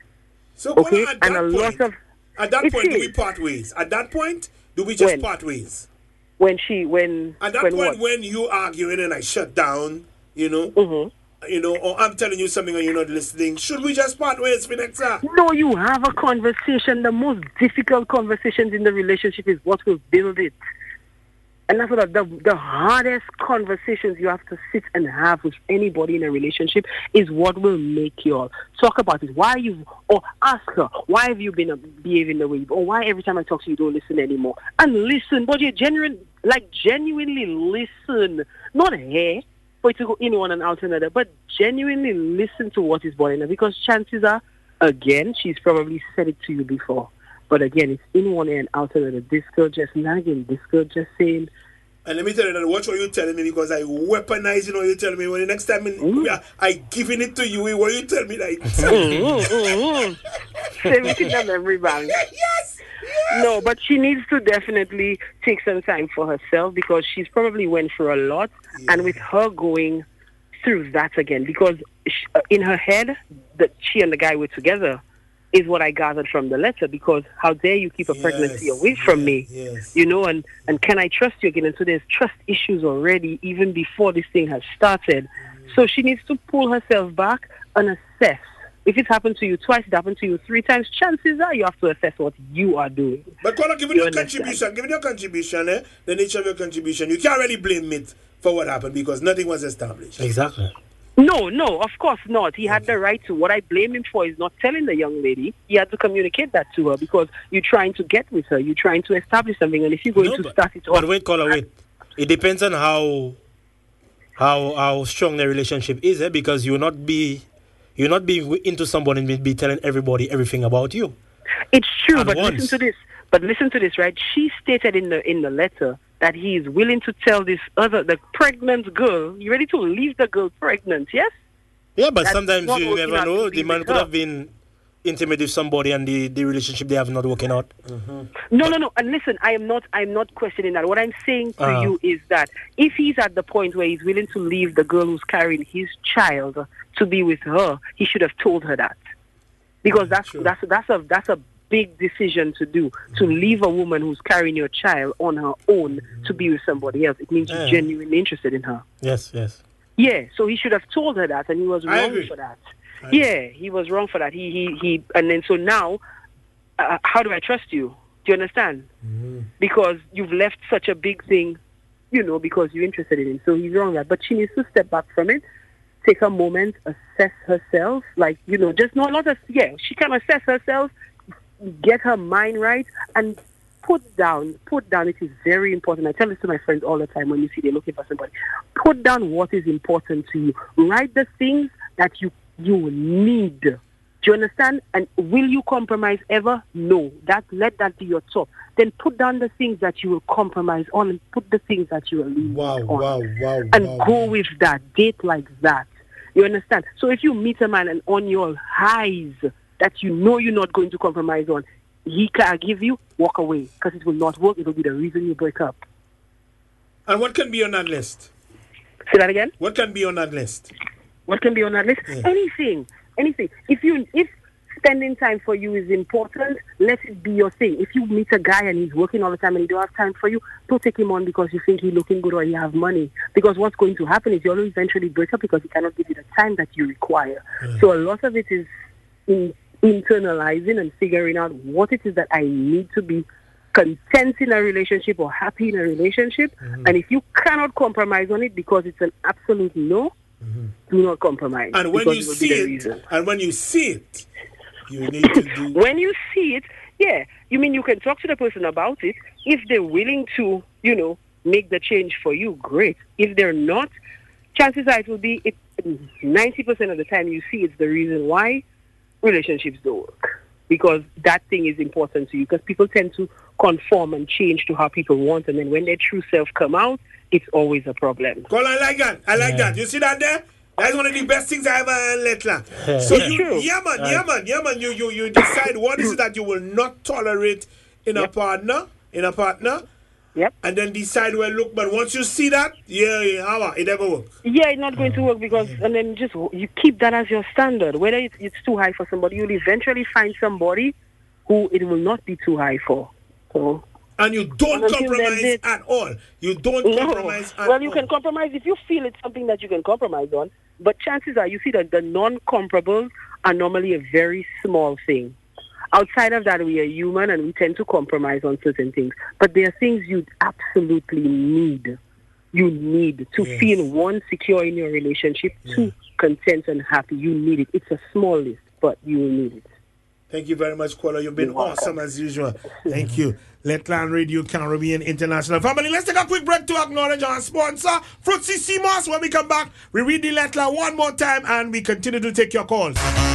So, Kola, Okay? at And that a lot point, of at that it point, do we is. part ways? At that point, do we just When? part ways? when she when At that when point, what? when you arguing and I shut down, you know, Mhm. you know, or I'm telling you something and you're not listening, should we just part ways, Finexa? No, you have a conversation. The most difficult conversations in the relationship is what will build it. And that's what the, the hardest conversations you have to sit and have with anybody in a relationship is what will make you all talk about it. Why you, or ask her, why have you been uh, behaving the way you, or why every time I talk to you, you don't listen anymore? And listen, but you genuine, like genuinely listen, not here for it to go in one and out another, but genuinely listen to what is bothering her because chances are, again, she's probably said it to you before. But again, it's in one ear and out another. This girl just nagging. This girl just saying. And let me tell you that, watch what you're telling me because I weaponize, you know, you tell me when the next time in, Mm. I, I giving it to you, what you tell me that. Mm, mm, mm. Say we can have memory bank. yes! No, but she needs to definitely take some time for herself because she's probably went through a lot. Yeah. And with her going through that again, because she, uh, in her head, that she and the guy were together is what I gathered from the letter because how dare you keep a pregnancy Yes, away from yes, me? yes. You know, and, and can I trust you again? And so there's trust issues already even before this thing has started. So she needs to pull herself back and assess. If it happened to you twice, it happened to you three times, chances are you have to assess what you are doing. But Kola, given You your understand? contribution, given your contribution, eh, the nature of your contribution, you can't really blame it for what happened because nothing was established. Exactly. No, no, of course not. He had the right to. What I blame him for is not telling the young lady. He had to communicate that to her because you're trying to get with her. You're trying to establish something. And if you're going No, to but, start it off... but wait, Caller, wait. It depends on how how how strong the relationship is, eh? Because you'll not be you'll not be into somebody and be telling everybody everything about you. It's true, At but once. listen to this. But listen to this, right? She stated in the in the letter that he is willing to tell this other, the pregnant girl, you ready to leave the girl pregnant, yes? Yeah, but That's sometimes not you working never out know. to The be man with could her. have been intimate with somebody and the, the relationship they have not working out. No, no, no. And listen, I am not I'm not questioning that. What I'm saying to Uh. you is that if he's at the point where he's willing to leave the girl who's carrying his child to be with her, he should have told her that. Because that's True. that's that's a that's a big decision to do, to leave a woman who's carrying your child on her own to be with somebody else. It means you're Yeah. genuinely interested in her. Yes, yes. Yeah, so he should have told her that, and he was I wrong agree. for that. I Yeah, he was wrong for that. He he he, and then so now, uh, how do I trust you? Do you understand? Mm-hmm. Because you've left such a big thing, you know, because you're interested in him. So he's wrong that. But she needs to step back from it, take a moment, assess herself, like you know, just not not a yeah. She can assess herself, get her mind right, and put down, put down, it is very important. I tell this to my friends all the time when you see they're looking for somebody. Put down what is important to you. Write the things that you, you need. Do you understand? And will you compromise ever? No. That let that be your top. Then put down the things that you will compromise on and put the things that you will leave Wow, on. wow, wow, And wow. go with that. Date like that. You understand? So if you meet a man and on your highs that you know you're not going to compromise on, he can't give you, walk away. Because it will not work. It will be the reason you break up. And what can be on that list? Say that again? What can be on that list? What can be on that list? Yeah. Anything. Anything. If you if spending time for you is important, let it be your thing. If you meet a guy and he's working all the time and he don't have time for you, don't take him on because you think he's looking good or he have money. Because what's going to happen is you'll eventually break up because he cannot give you the time that you require. So a lot of it is in internalizing and figuring out what it is that I need to be content in a relationship or happy in a relationship. Mm-hmm. And if you cannot compromise on it because it's an absolute no, do not compromise. And when because you it will see be the it, reason. and when you see it, you need to do. When you see it, yeah, you mean you can talk to the person about it. If they're willing to, you know, make the change for you, great. If they're not, chances are it will be it, ninety percent of the time you see it's the reason why relationships don't work. Because that thing is important to you. Because people tend to conform and change to how people want. And then when their true self come out, it's always a problem. Call, I like that. I like Yeah. that. You see that there? That's one of the best things I ever let land. So It's you, true. yeah man, yeah man, yeah man. You, you, you decide what is it that you will not tolerate in a Yep. partner, in a partner, Yep. and then decide well. Look, but once you see that, yeah, yeah, how it never work. Yeah, it's not going to work because, and then just you keep that as your standard. Whether it's, it's too high for somebody, you'll eventually find somebody who it will not be too high for. So And you don't And until then, compromise it- at all. You don't no, compromise at well, you all. can compromise if you feel it's something that you can compromise on. But chances are, you see that the non-comparables are normally a very small thing. Outside of that, we are human and we tend to compromise on certain things. But there are things you absolutely need. You need to Yes. feel, one, secure in your relationship, two, content and happy. You need it. It's a small list, but you will need it. Thank you very much, Kuala. You've been You're welcome. awesome as usual. Thank you. Letland Radio Caribbean International. Family, let's take a quick break to acknowledge our sponsor, Fruitsy Seamoss. When we come back, we read the letter one more time and we continue to take your calls.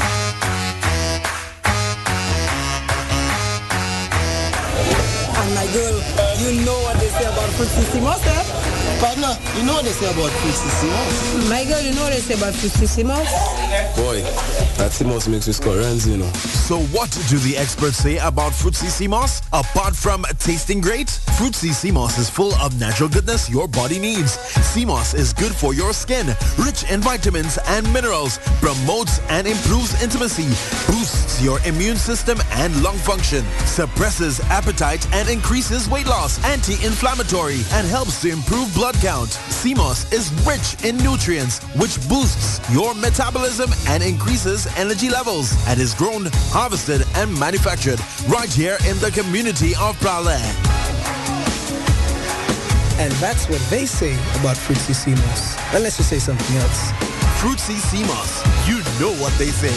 And my girl, you know what they say about Fruitsy Seamoss, eh? Partner, you know what they say about Fruitsy Seamoss? My girl, you know what they say about Fruitsy Seamoss? Boy, that Seamoss makes you score runs, you know. So what do the experts say about Fruitsy Seamoss? Apart from tasting great, Fruitsy Seamoss is full of natural goodness your body needs. Seamoss is good for your skin, rich in vitamins and minerals, promotes and improves intimacy, boosts your immune system and lung function, suppresses appetite and increases weight loss, anti-inflammatory, and helps to improve blood count. count. C M O S is rich in nutrients, which boosts your metabolism and increases energy levels, and is grown, harvested, and manufactured right here in the community of Praslin. And that's what they say about Fruitsy C M O S. Unless you say something else. Fruitsy C M O S. You know what they say.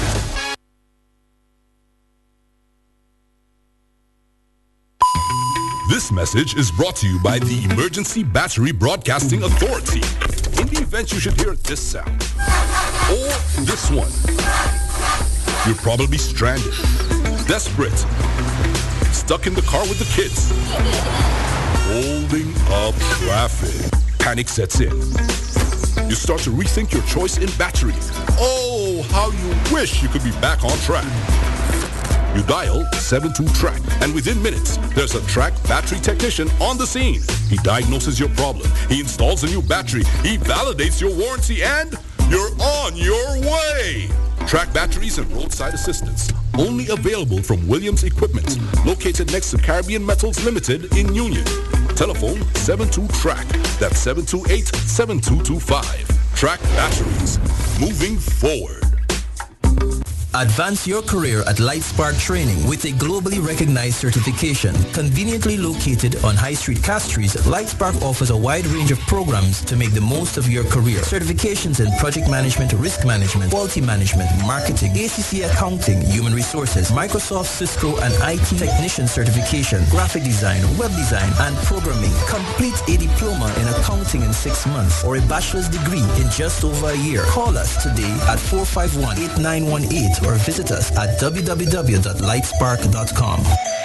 This message is brought to you by the Emergency Battery Broadcasting Authority. In the event you should hear this sound, or this one, you're probably stranded, desperate, stuck in the car with the kids, holding up traffic. Panic sets in. You start to rethink your choice in battery. Oh, how you wish you could be back on track. You dial seven two track, and within minutes, there's a Track battery technician on the scene. He diagnoses your problem. He installs a new battery. He validates your warranty, and you're on your way. Track batteries and roadside assistance. Only available from Williams Equipment, located next to Caribbean Metals Limited in Union. Telephone seven two track. That's seven two eight, seven two two five. Track batteries. Moving forward. Advance your career at Lightspark Training with a globally recognized certification. Conveniently located on High Street, Castries, Lightspark offers a wide range of programs to make the most of your career. Certifications in project management, risk management, quality management, marketing, A C C accounting, human resources, Microsoft, Cisco, and I T technician certification, graphic design, web design, and programming. Complete a diploma in accounting in six months or a bachelor's degree in just over a year. Call us today at four five one, eight nine one eight or visit us at w w w dot lightspark dot com.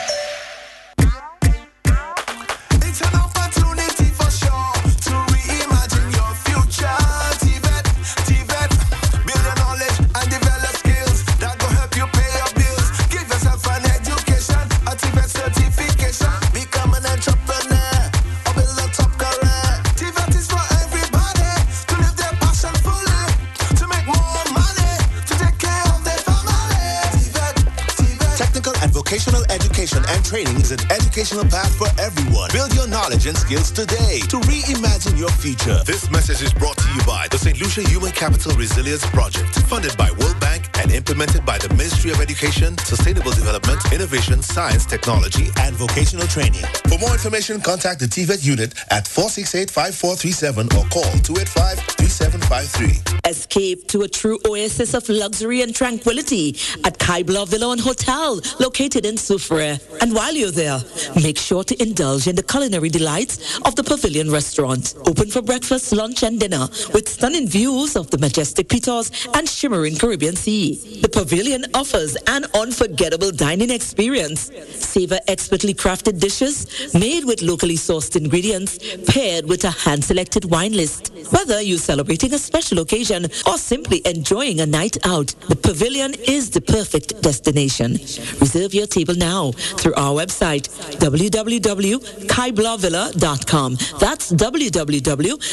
It's an opportunity for sure to reimagine your future. T V E T, T V E T, build your knowledge and develop skills that will help you pay your bills. Give yourself an education, a T V E T certification, become an entrepreneur or build a top career. T V E T is for everybody to live their passion fully, to make more money, to take care of their technical and vocational education and training is an educational path for everyone. Build your knowledge and skills today to reimagine your future. This message is brought to you by the Saint Lucia Human Capital Resilience Project, funded by World Bank and implemented by the Ministry of Education, Sustainable Development, Innovation, Science, Technology, and Vocational Training. For more information, contact the T V E T unit at four six eight, five four three seven or call two eight five, three seven five three. Escape to a true oasis of luxury and tranquility at Kaibla Villa and Hotel, located in Soufrière. And while you're there, make sure to indulge in the culinary delights of the Pavilion Restaurant. Open for breakfast, lunch, and dinner with stunning views of the majestic Peters and shimmering Caribbean Sea. The Pavilion offers an unforgettable dining experience. Savor expertly crafted dishes made with locally sourced ingredients, paired with a hand-selected wine list. Whether you're celebrating a special occasion or simply enjoying a night out, the Pavilion is the perfect destination. Reserve your table now through our website, w w w dot kaibla villa dot com. That's w w w dot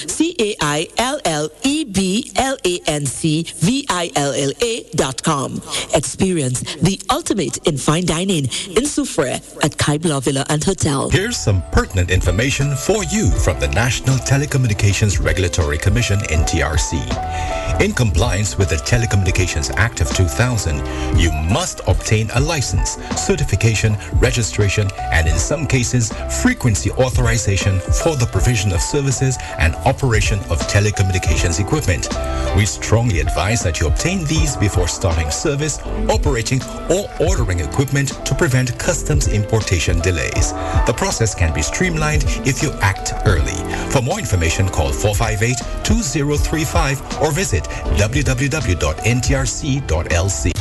kaiblancvilla dot com. Experience the ultimate in fine dining in Soufrière at Kaibla Villa and Hotel. Here's some pertinent information for you from the National Telecommunications Regulatory Commission, N T R C. In compliance with the Telecommunications Act of two thousand, you must obtain a license, certification, registration, and in some cases, frequency authorization for the provision of services and operation of telecommunications equipment. We strongly advise that you obtain these before starting service, operating, or ordering equipment to prevent customs importation delays. The process can be streamlined if you act early. For more information, call four five eight, two zero three five or visit w w w dot n t r c dot l c.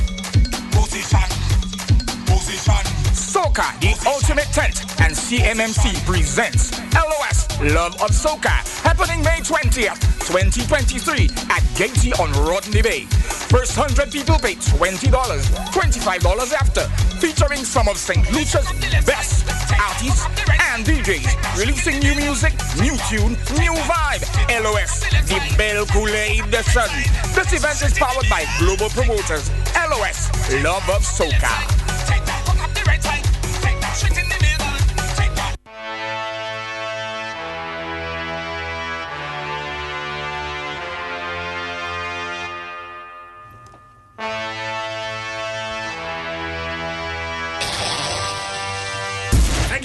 Soca, the ultimate tent, and C M M C presents L O S Love of Soca, happening May twentieth, twenty twenty-three at Gaty on Rodney Bay. First one hundred people pay twenty dollars, twenty-five dollars after, featuring some of Saint Lucia's best artists and D Js, releasing new music, new tune, new vibe. L O S, the Belle Coulée de Sun. This event is powered by global promoters. L O S Love of Soca.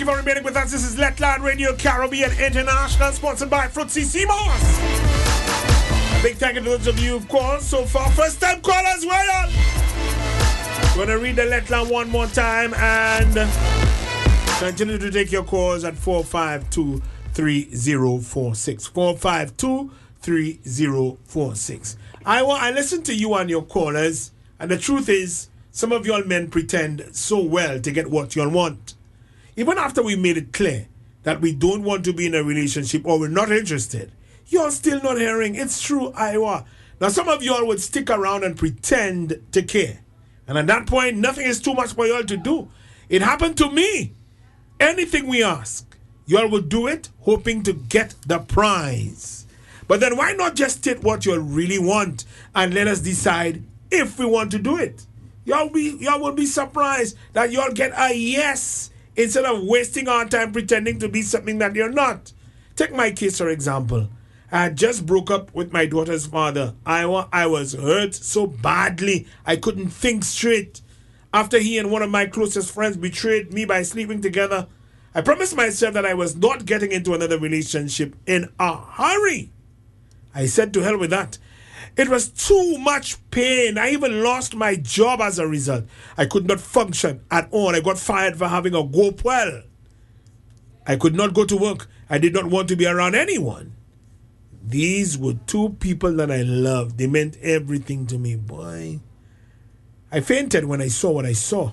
you for remaining with us. This is Letland Radio Caribbean International, sponsored by Fruitsy Seamoss. A big thank you to those of you who've called so far. First time callers, well done. We're going to read the Letland one more time and continue to take your calls at four five two, three zero four six. four five two, three zero four six. I, I listen to you and your callers, and the truth is, some of y'all men pretend so well to get what y'all want. Even after we made it clear that we don't want to be in a relationship or we're not interested, y'all still not hearing. It's true, Iowa. Now, some of y'all would stick around and pretend to care. And at that point, nothing is too much for y'all to do. It happened to me. Anything we ask, y'all would do it, hoping to get the prize. But then why not just take what you really want and let us decide if we want to do it? Y'all be y'all will be surprised that y'all get a yes instead of wasting our time pretending to be something that you're not. Take my case, for example. I had just broke up with my daughter's father. I, I was hurt so badly I couldn't think straight. After he and one of my closest friends betrayed me by sleeping together, I promised myself that I was not getting into another relationship in a hurry. I said to hell with that. It was too much pain. I even lost my job as a result. I could not function at all. I got fired for having a go well. I could not go to work. I did not want to be around anyone. These were two people that I loved. They meant everything to me, boy. I fainted when I saw what I saw.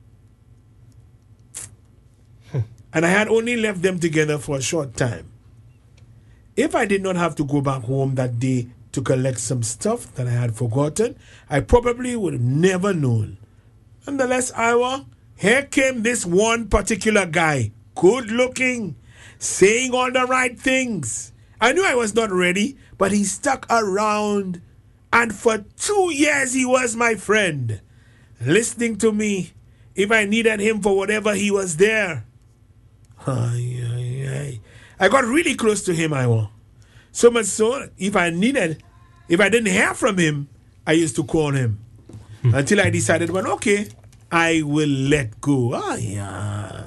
And I had only left them together for a short time. If I did not have to go back home that day to collect some stuff that I had forgotten, I probably would have never known. Nonetheless, Iowa, here came this one particular guy, good looking, saying all the right things. I knew I was not ready, but he stuck around, and for two years he was my friend, listening to me. If I needed him for whatever, he was there. Ay, ay, ay. I got really close to him, Iowa. So much so, if I needed, if I didn't hear from him, I used to call him. Hmm. Until I decided, well, okay, I will let go. Ah, yeah.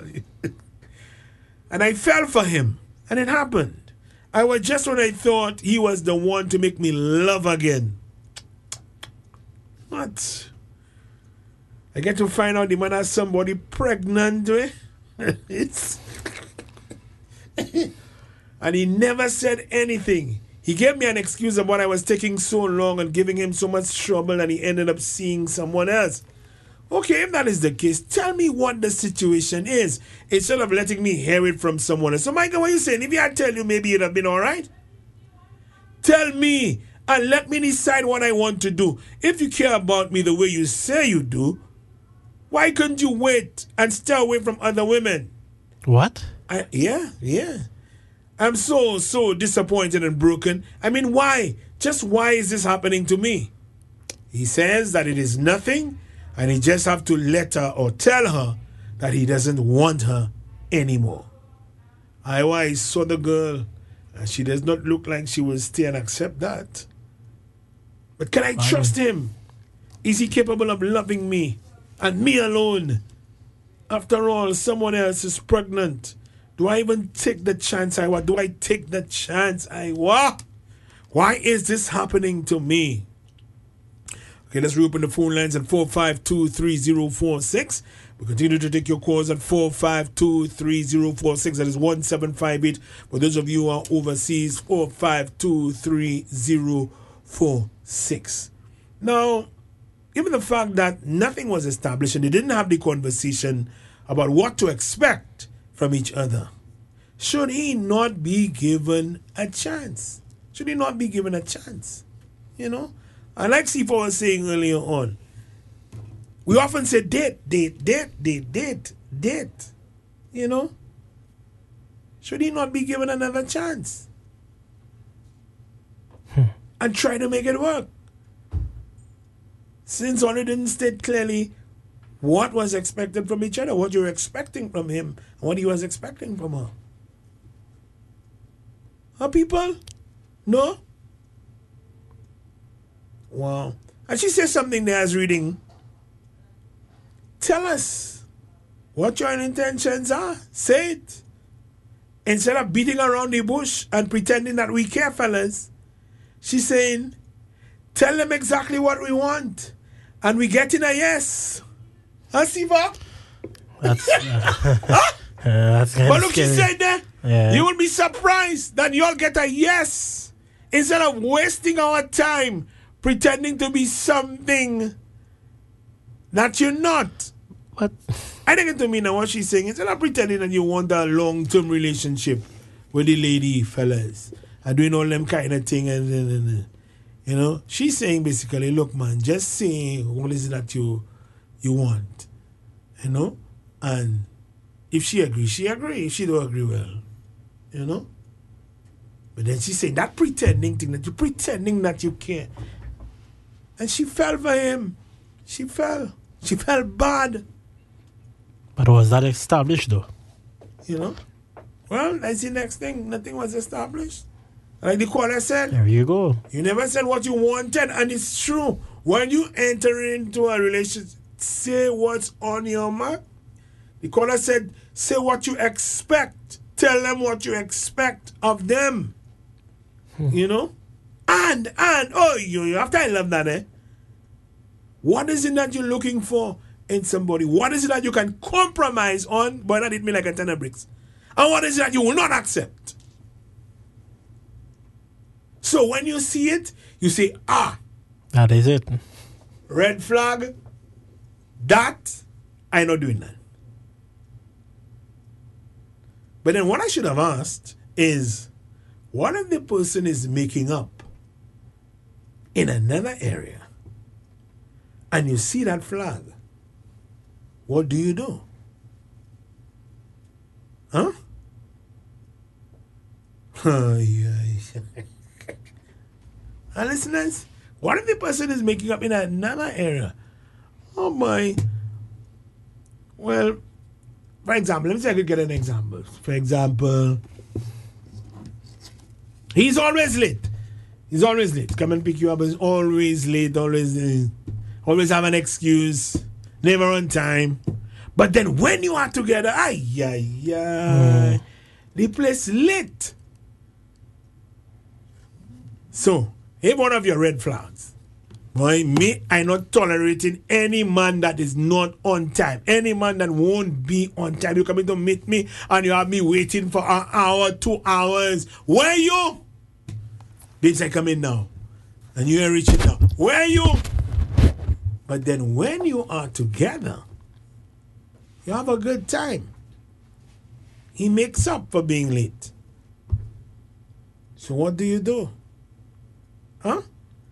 And I fell for him. And it happened. I was just when I thought he was the one to make me love again. What? I get to find out the man has somebody pregnant, eh? It's... And he never said anything. He gave me an excuse of what I was taking so long and giving him so much trouble, and he ended up seeing someone else. Okay, if that is the case, tell me what the situation is instead of letting me hear it from someone else. So, Michael, what are you saying? If I tell you, maybe it'd have been all right. Tell me and let me decide what I want to do. If you care about me the way you say you do, why couldn't you wait and stay away from other women? What? I, yeah, yeah. I'm so, so disappointed and broken. I mean, why? Just why is this happening to me? He says that it is nothing, and he just have to let her or tell her that he doesn't want her anymore. I, I saw the girl, and she does not look like she will stay and accept that. But can I Fine. trust him? Is he capable of loving me, and me alone? After all, someone else is pregnant. Do I even take the chance, I want? Do I take the chance, I want? Why is this happening to me? Okay, let's reopen the phone lines at four five two, three zero four six. We continue to take your calls at four five two, three zero four six. That is one seven five eight. For those of you who are overseas, four five two, three zero four six. Now, given the fact that nothing was established and they didn't have the conversation about what to expect from each other, should he not be given a chance? Should he not be given a chance? You know? And like C four was saying earlier on, we often say date, date, date, date, date, date. You know? Should he not be given another chance? Hmm. And try to make it work? Since Ollie didn't state clearly what was expected from each other, what you were expecting from him, and what he was expecting from her. Huh, people? No? Wow. And she says something there as reading. Tell us what your intentions are. Say it. Instead of beating around the bush and pretending that we care, fellas, she's saying, tell them exactly what we want. And we get in a yes. Huh, Siva? That's, uh, huh? uh, that's kind But of look, she scary. said that. Yeah. You will be surprised that you'll get a yes. Instead of wasting our time pretending to be something that you're not. What? I think to me now what she's saying, instead of pretending that you want a long-term relationship with the lady, fellas, and doing all them kind of thing, and, and, and you know, she's saying basically, look, man, just say what is it that you you want, you know, and if she agrees, she agrees. If she don't agree, well, you know. But then she said that pretending thing, that you're pretending that you care, and she fell for him. She fell. She felt bad. But was that established though? You know? Well, that's the next thing. Nothing was established. Like the caller said. There you go. You never said what you wanted, and it's true. When you enter into a relationship, say what's on your mind. The caller said, say what you expect. Tell them what you expect of them. Hmm. You know? And, and, oh, you, you after I love that, eh? What is it that you're looking for in somebody? What is it that you can compromise on, but not hit me like a ten of bricks? And what is it that you will not accept? So when you see it, you say, ah. That is it. Red flag. That, I'm not doing that. But then what I should have asked is, what if the person is making up in another area? And you see that flag, what do you do? Huh? Oh, yeah. And listeners, what if the person is making up in another area? Oh, my. Well, for example, let me see if I could get an example. For example, he's always late. He's always late. Come and pick you up. He's always late, always late. Always have an excuse, never on time. But then when you are together, ay, ay, ay, mm. the place lit. So, if one of your red flags, boy, me, I'm not tolerating any man that is not on time. Any man that won't be on time. You come in to meet me and you have me waiting for an hour, two hours. Where you? Bitch, I come in now. And you ain't reaching now. Where you? But then when you are together, you have a good time. He makes up for being late. So what do you do? Huh?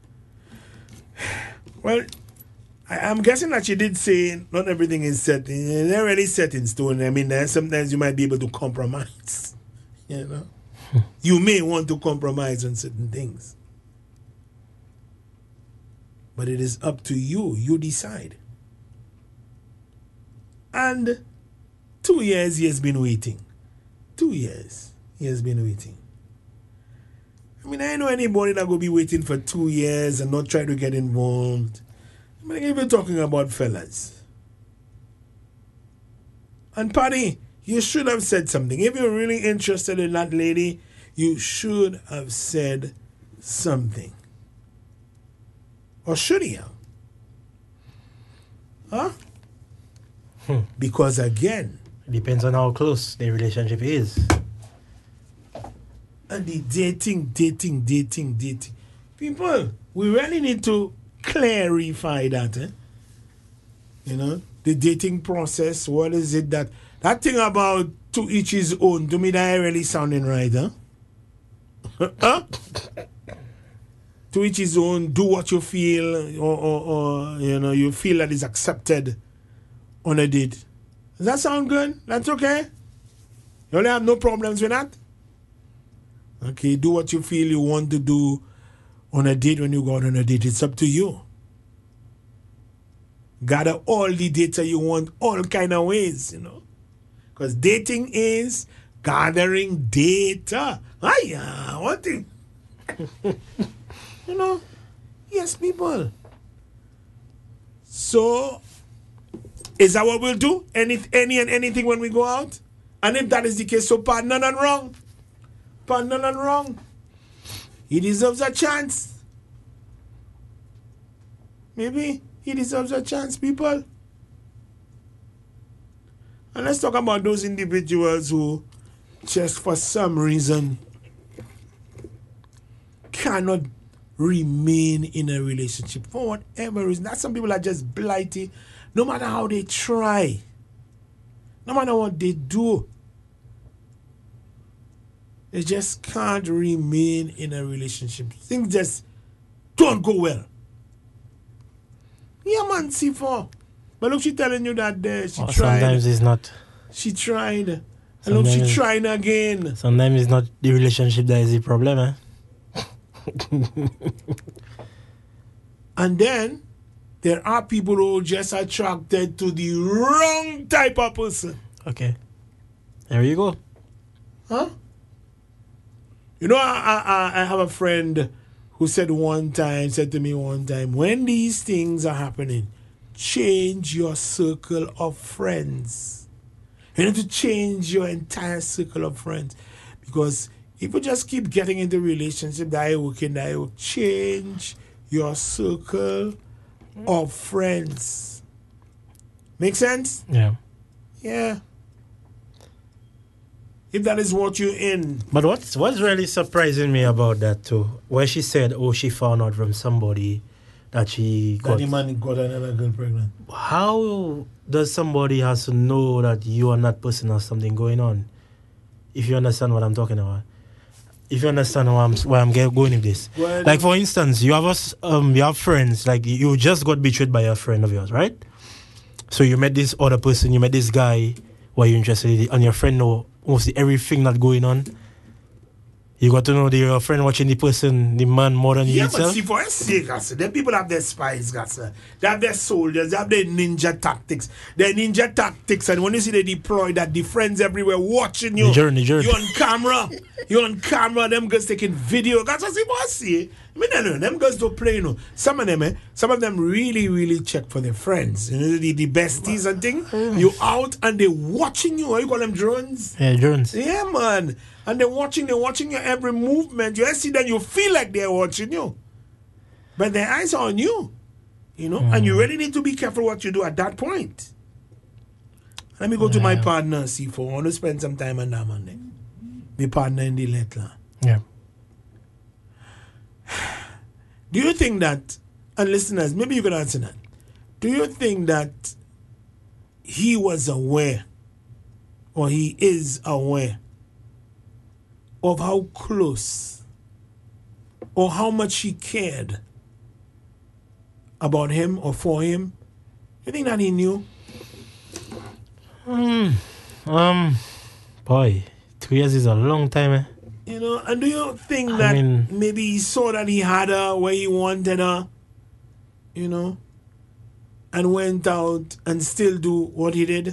Well, I, I'm guessing that you did say not everything is set. They're already set in stone. I mean, sometimes you might be able to compromise. You know? You may want to compromise on certain things. But it is up to you. You decide. And two years he has been waiting. Two years he has been waiting. I mean, I know anybody that will be waiting for two years and not try to get involved. I mean, if you're talking about fellas. And Paddy, you should have said something. If you're really interested in that lady, you should have said something. Or should he have? Huh? Hmm. Because again, it depends on how close the relationship is. And the dating, dating, dating, dating. People, we really need to clarify that. Eh? You know, the dating process. What is it that that thing about to each his own? To me, that really sounding right, huh? Huh? To each his own. Do what you feel, or, or, or you know, you feel that is accepted on a date. Does that sound good? That's okay. You only have no problems with that. Okay, do what you feel you want to do on a date when you go out on a date. It's up to you. Gather all the data you want, all kind of ways, you know. Because dating is gathering data. Hiya, what thing? You know, yes, people. So, Is that what we'll do? Any, any and anything when we go out? And if that is the case, so partner none wrong. Partner none wrong. He deserves a chance. Maybe he deserves a chance, people. And let's talk about those individuals who just for some reason cannot remain in a relationship for whatever reason. That some people are just blighty, no matter how they try, no matter what they do, they just can't remain in a relationship. Things just don't go well. Yeah, man, C four. But look, she telling you that uh, she Well, tried. sometimes it's not. She tried. And look, she Sometimes- trying again. Sometimes it's not the relationship that is the problem, eh? And then there are people who are just attracted to the wrong type of person. Okay. There you go. Huh? You know, I, I, I have a friend who said one time, said to me one time, when these things are happening, change your circle of friends. You need to change your entire circle of friends. Because if you just keep getting into relationship that you working, that you change your circle of friends. Make sense? Yeah. Yeah. If that is what you're in. But what's what's really surprising me about that too, where she said, oh, she found out from somebody that she That got. the man got another girl pregnant. How does somebody has to know that you and that person has something going on? If you understand what I'm talking about. If you understand where I'm, where I'm get- going with this. Well, like for instance, you have us, um, you have friends, like you just got betrayed by a friend of yours, right? So you met this other person, you met this guy who you're interested in, and your friend know mostly everything that's going on. You got to know the, your friend watching the person, the man more than you Yeah, but yourself. see, for sake, Gassa, them people have their spies, Gassa. They have their soldiers, they have their ninja tactics. Their ninja tactics, and when you see they deploy that, the friends everywhere watching you. The journey, journey. You on camera. You on camera, them girls taking video. That's what I see. I mean, no, no, them girls don't play, you know. Some of them, eh, some of them really, really check for their friends. You know, the, the besties and thing. You out and they watching you. How you call them, drones? Yeah, drones. Yeah, man. And they're watching, they're watching your every movement. You see that you feel like they're watching you. But their eyes are on you. You know, and you really need to be careful what you do at that point. Let me go to my partner, C four. I want to spend some time on that man then. My partner in the letter. Yeah. Do you think that, and listeners, maybe you can answer that. Do you think that he was aware, or he is aware, of how close or how much she cared about him or for him? You think that he knew? Hmm. Um, boy, two years is a long time, eh? You know, and do you think I that mean- maybe he saw that he had her where he wanted her, you know, and went out and still do what he did?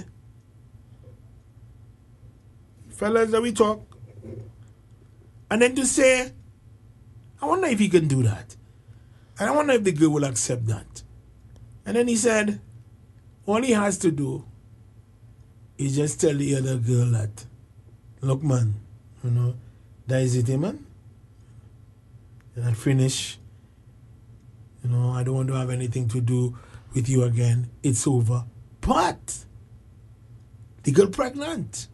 Fellas, let we talk. And then to say, I wonder if he can do that. And I wonder if the girl will accept that. And then he said, all he has to do is just tell the other girl that, look, man, you know, that is it, eh, man. And I finish. You know, I don't want to have anything to do with you again. It's over. But the girl pregnant.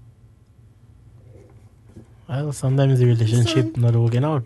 Well, sometimes the relationship not working out.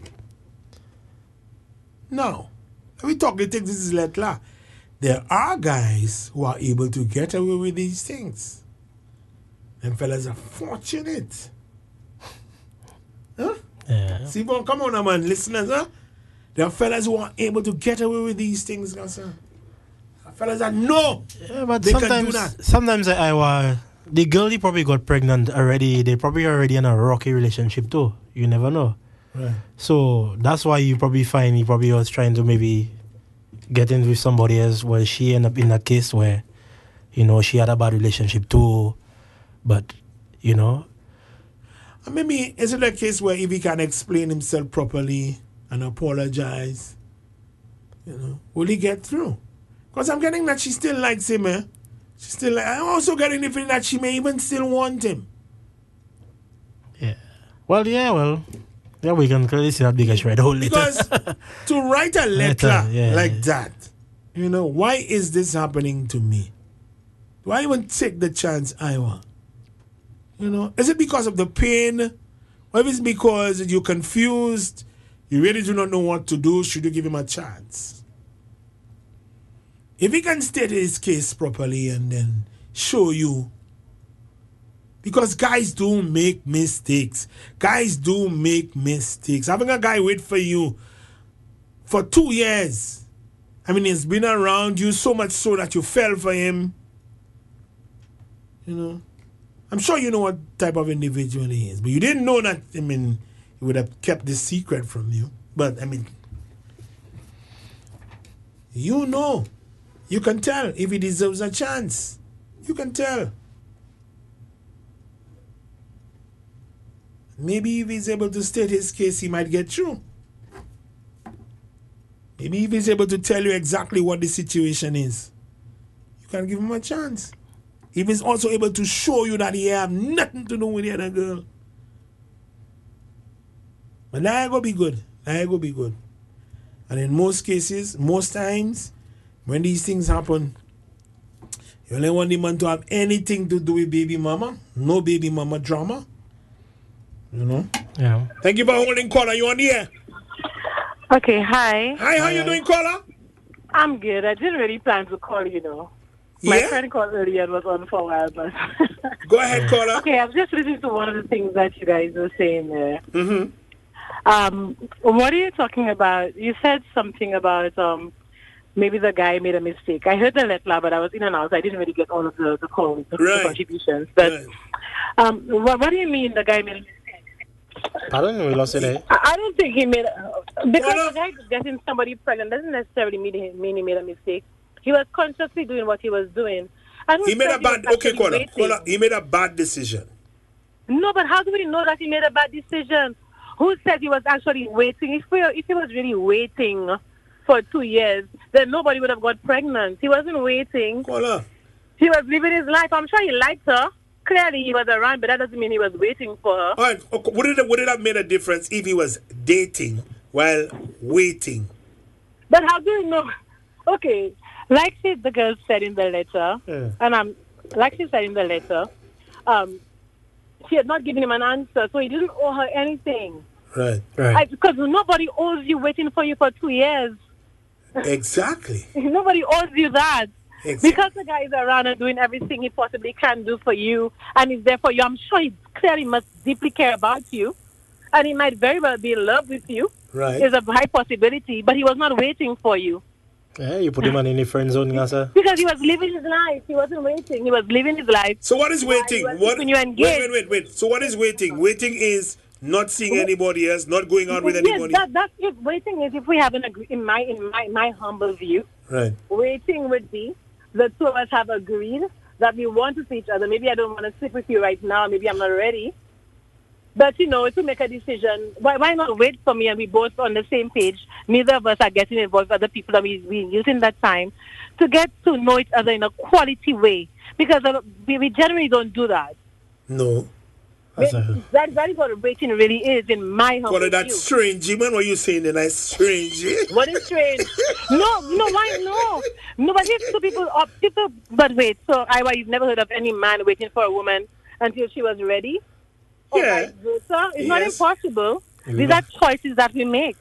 No. We talk the things, this is let la. There are guys who are able to get away with these things. And fellas are fortunate. Huh? Yeah. See, bon, come on, now, man, listeners, huh? There are fellas who are able to get away with these things, guys. Huh? Fellas that know Yeah, but they can do sometimes, that. sometimes I, I wa- the girl he probably got pregnant already. They probably already in a rocky relationship too. You never know. Right. So that's why you probably find he probably was trying to maybe get in with somebody else. Well, she ended up in that case where, you know, she had a bad relationship too. But, you know, And maybe is it a case where if he can explain himself properly and apologize, you know, will he get through? Because I'm getting that she still likes him, eh? She's still like, I'm also getting the feeling that she may even still want him. Yeah. Well, yeah, well. Yeah, we can clearly see that because right whole letter. Because to write a letter, Letter, yeah, like yeah. that, you know, why is this happening to me? Do I even take the chance I want? You know, is it because of the pain? Or if it's because you're confused, you really do not know what to do, should you give him a chance? If he can state his case properly and then show you, because guys do make mistakes. Guys do make mistakes. Having a guy wait for you for two years, I mean, he's been around you so much so that you fell for him. You know, I'm sure you know what type of individual he is, but you didn't know that. I mean, he would have kept this secret from you. But I mean, you know, you can tell if he deserves a chance. You can tell. Maybe if he's able to state his case, he might get through. Maybe if he's able to tell you exactly what the situation is, you can give him a chance. If he's also able to show you that he have nothing to do with the other girl. But now I go be good. Now I go be good. And in most cases, most times, when these things happen, you only want the man to have anything to do with baby mama. No baby mama drama. You know? Yeah. Thank you for holding, caller. You on the air? Okay, hi. Hi, how you doing, caller? I'm good. I didn't really plan to call, you know. My Yeah? friend called earlier and was on for a while, but... Go ahead, caller. Okay, I was just listening to one of the things that you guys were saying there. Mm-hmm. Um, what are you talking about? You said something about um, maybe the guy made a mistake. I heard the letter, but I was in and out, so I didn't really get all of the, the calls, the, Right. the contributions. But Right. um, what, what do you mean the guy made a mistake? Pardon? We lost it there. I I don't think he made a, because the guy getting somebody pregnant doesn't necessarily mean he, mean he made a mistake. He was consciously doing what he was doing. I don't He made think a bad... was Okay, actually caller. waiting. Caller, he made a bad decision. No, but how do we know that he made a bad decision? Who said he was actually waiting? If we, if he was really waiting for two years, then nobody would have got pregnant. He wasn't waiting. Caller. He was living his life. I'm sure he liked her. Clearly, he was around, but that doesn't mean he was waiting for her. All right. Okay. Would it, would it have made a difference if he was dating while waiting? But how do you know? Okay, like she, the girl said in the letter, Yeah. and um, like she said in the letter, um, she had not given him an answer, so he didn't owe her anything. Right. Because nobody owes you waiting for you for two years. Exactly. Nobody owes you that. Exactly. Because the guy is around and doing everything he possibly can do for you, and he's there for you, I'm sure he clearly must deeply care about you, and he might very well be in love with you. Right. There's a high possibility, but he was not waiting for you. Yeah, you put him on any friend zone, Gasa. Because he was living his life. He wasn't waiting. He was living his life. So what is waiting? While he was What? keeping you Wait, engaged. wait, wait, wait. So what is waiting? Waiting is not seeing anybody else, not going out with Yes, anybody. that, that's it. Waiting is if we have an agree- in my in my my humble view. Right. Waiting would be the two of us have agreed that we want to see each other. Maybe I don't want to sleep with you right now. Maybe I'm not ready. But, you know, to make a decision, why, why not wait for me and we both on the same page? Neither of us are getting involved with other people that we, we're using that time to get to know each other in a quality way. Because uh, we, we generally don't do that. No. That, that is what waiting really is in my humble Well, that's view. strange, man. What you saying? Then I strange. What is strange? no, no, why no? No, but if two people, uh, people, but wait. So, Iwa, you've never heard of any man waiting for a woman until she was ready? Or Yeah. vice versa? It's not Yes. impossible. Mhm. These are choices that we make.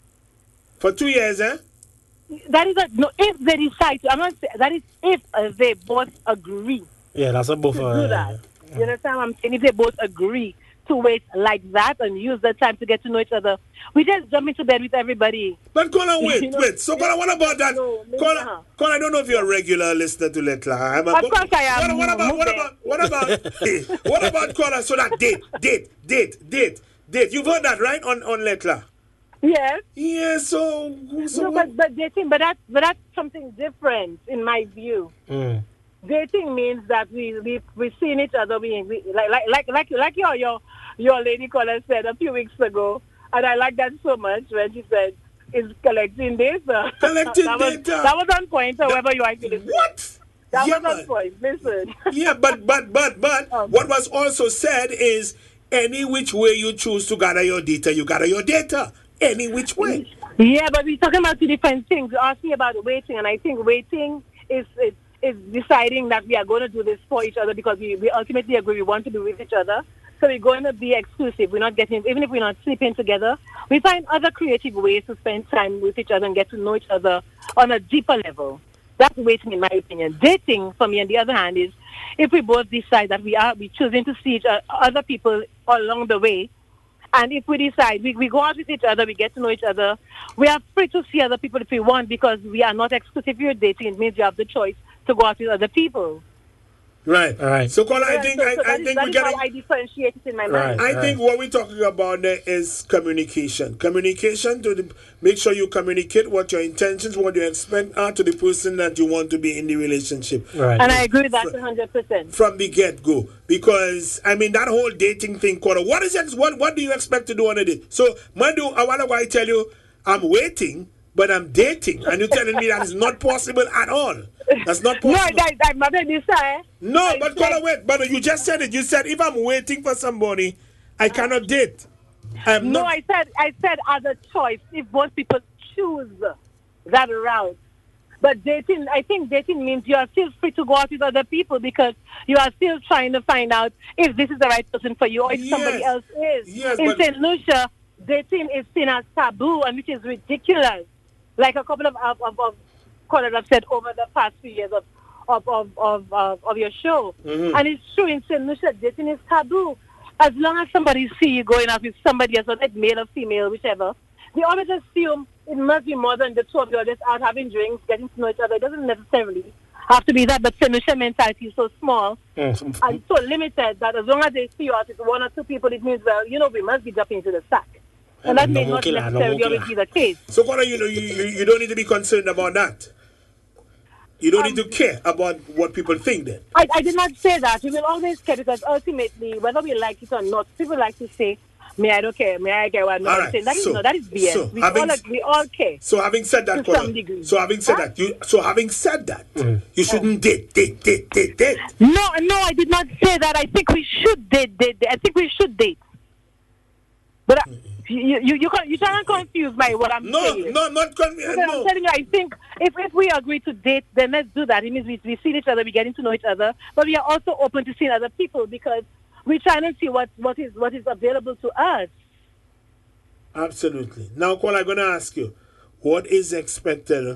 For two years, eh? That is a, no. If they decide to, I'm not. saying- That is if uh, they both agree Yeah, that's a both. to Uh, do that. You understand what I'm saying? If they both agree to wait like that and use the time to get to know each other, we just jump into bed with everybody. But Colin, wait, You know? wait. So, Colin, what about that? maybe Colin, not. Colin, I don't know if you're a regular listener to Letla. I'm a, Of course I am. What, what about, what about, what about, what about Colin? So that date, date, date, date, date. You've heard that, right, on on Letla? Yes. Yeah. So, so no, but but dating, but that's but that's something different in my view. Mm. Dating means that we we we seeing each other. We, we like like like like like your your your lady caller said a few weeks ago, and I like that so much when she said it's collecting data. Collecting that was, data. That was on point. However, you actually what? That Yeah, was her man. choice. Listen. Yeah, but but but but what was also said is any which way you choose to gather your data, you gather your data. Any which way. Yeah, but we're talking about two different things. You asked me about waiting, and I think waiting is is, is deciding that we are going to do this for each other because we, we ultimately agree we want to be with each other. So we're going to be exclusive. We're not getting, even if we're not sleeping together, we find other creative ways to spend time with each other and get to know each other on a deeper level. That's waiting, in my opinion. Dating, for me, on the other hand, is if we both decide that we are we choosing to see each other, other people along the way, and if we decide we, we go out with each other, we get to know each other, we are free to see other people if we want because we are not exclusive. If you're dating, it means you have the choice to go out with other people. Right. All right. So, Carla, I Yeah, think so- I, so I that is- think that we're is getting. how I differentiate it in my Right. mind. I think what we're talking about there is communication. Communication to the, make sure you communicate what your intentions, what you expect are to the person that you want to be in the relationship. Right. And I agree with that one hundred percent. From the get go, because I mean that whole dating thing, Cora. What is ex- what what do you expect to do on a date? So, Mandu, I want to tell you, I'm waiting, but I'm dating, and you're telling me that is not possible at all. That's not possible. No, I, I, my baby, sir. No, I but said- Cora, wait, but you just said it. You said if I'm waiting for somebody, I cannot date. I'm No, not- I said I said as a choice if both people choose that route. But dating, I think dating means you are still free to go out with other people because you are still trying to find out if this is the right person for you or if Yes. somebody else is. Yes, In but- Saint Lucia, dating is seen as taboo, and which is ridiculous. Like a couple of of, of, of callers have said over the past few years of of of of, of, of your show, Mhm. and it's true in Saint Lucia, dating is taboo. As long as somebody see you going out with somebody else, whether it's male or female, whichever, they always assume it must be more than the two of you are just out having drinks, getting to know each other. It doesn't necessarily have to be that, but Saint Lucia mentality is so small and so limited that as long as they see you out with one or two people, it means, well, you know, we must be jumping into the sack. And that may No not killer, no necessarily killer. always be the case. So, Cora, you know, you, you, you don't need to be concerned about that. You don't need to care about what people think then. I, I did not say that. We will always care because ultimately, whether we like it or not, people like to say, me, I don't care, me, I care what All nobody's right, saying. That is, so- no, that is B S. so we, having- all, we all care. So having said that, To Cora, some degree. so having said Huh? that, you so having said that, you shouldn't date, date, date, date, date. No, no, I did not say that. I think we should date, date, date. I think we should date. But I, you, you, you, can't- you trying to confuse my what I'm No, saying. no, not con- Because no. I'm telling you, I think if, if we agree to date, then let's do that. It means we, we see each other, we getting to know each other, but we are also open to seeing other people because we're trying to see what, what is what is available to us. Absolutely. Now, Cora, I'm going to ask you, what is expected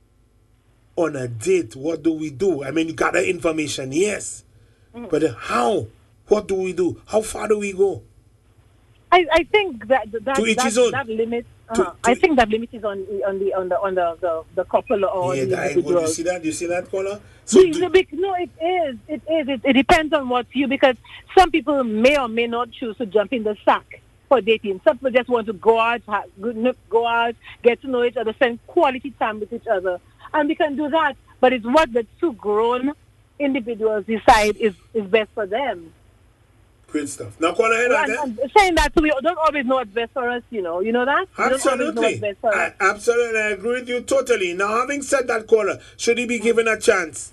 on a date? What do we do? I mean, you gather information, yes, Mm. but how? What do we do? How far do we go? I, I think that that, To each that, his own. that limit. To- Uh, I think that limit is on on the on the on the the, the couple or Yeah, the that, you individual. see that? You see that, Cora? So The- the big- no, it is. It is. It, it depends on what you, because some people may or may not choose to jump in the sack for dating. Some people just want to go out, ha- go go out, get to know each other, spend quality time with each other, and we can do that. But it's what the two grown individuals decide is, is best for them. Great stuff. Now, Cora, hear that, And, eh? and saying that, we don't always know what's best for us. You know, you know that. We don't always know what's Absolutely. best for us. I, absolutely. I agree with you totally. Now, having said that, Cora, should he be given a chance?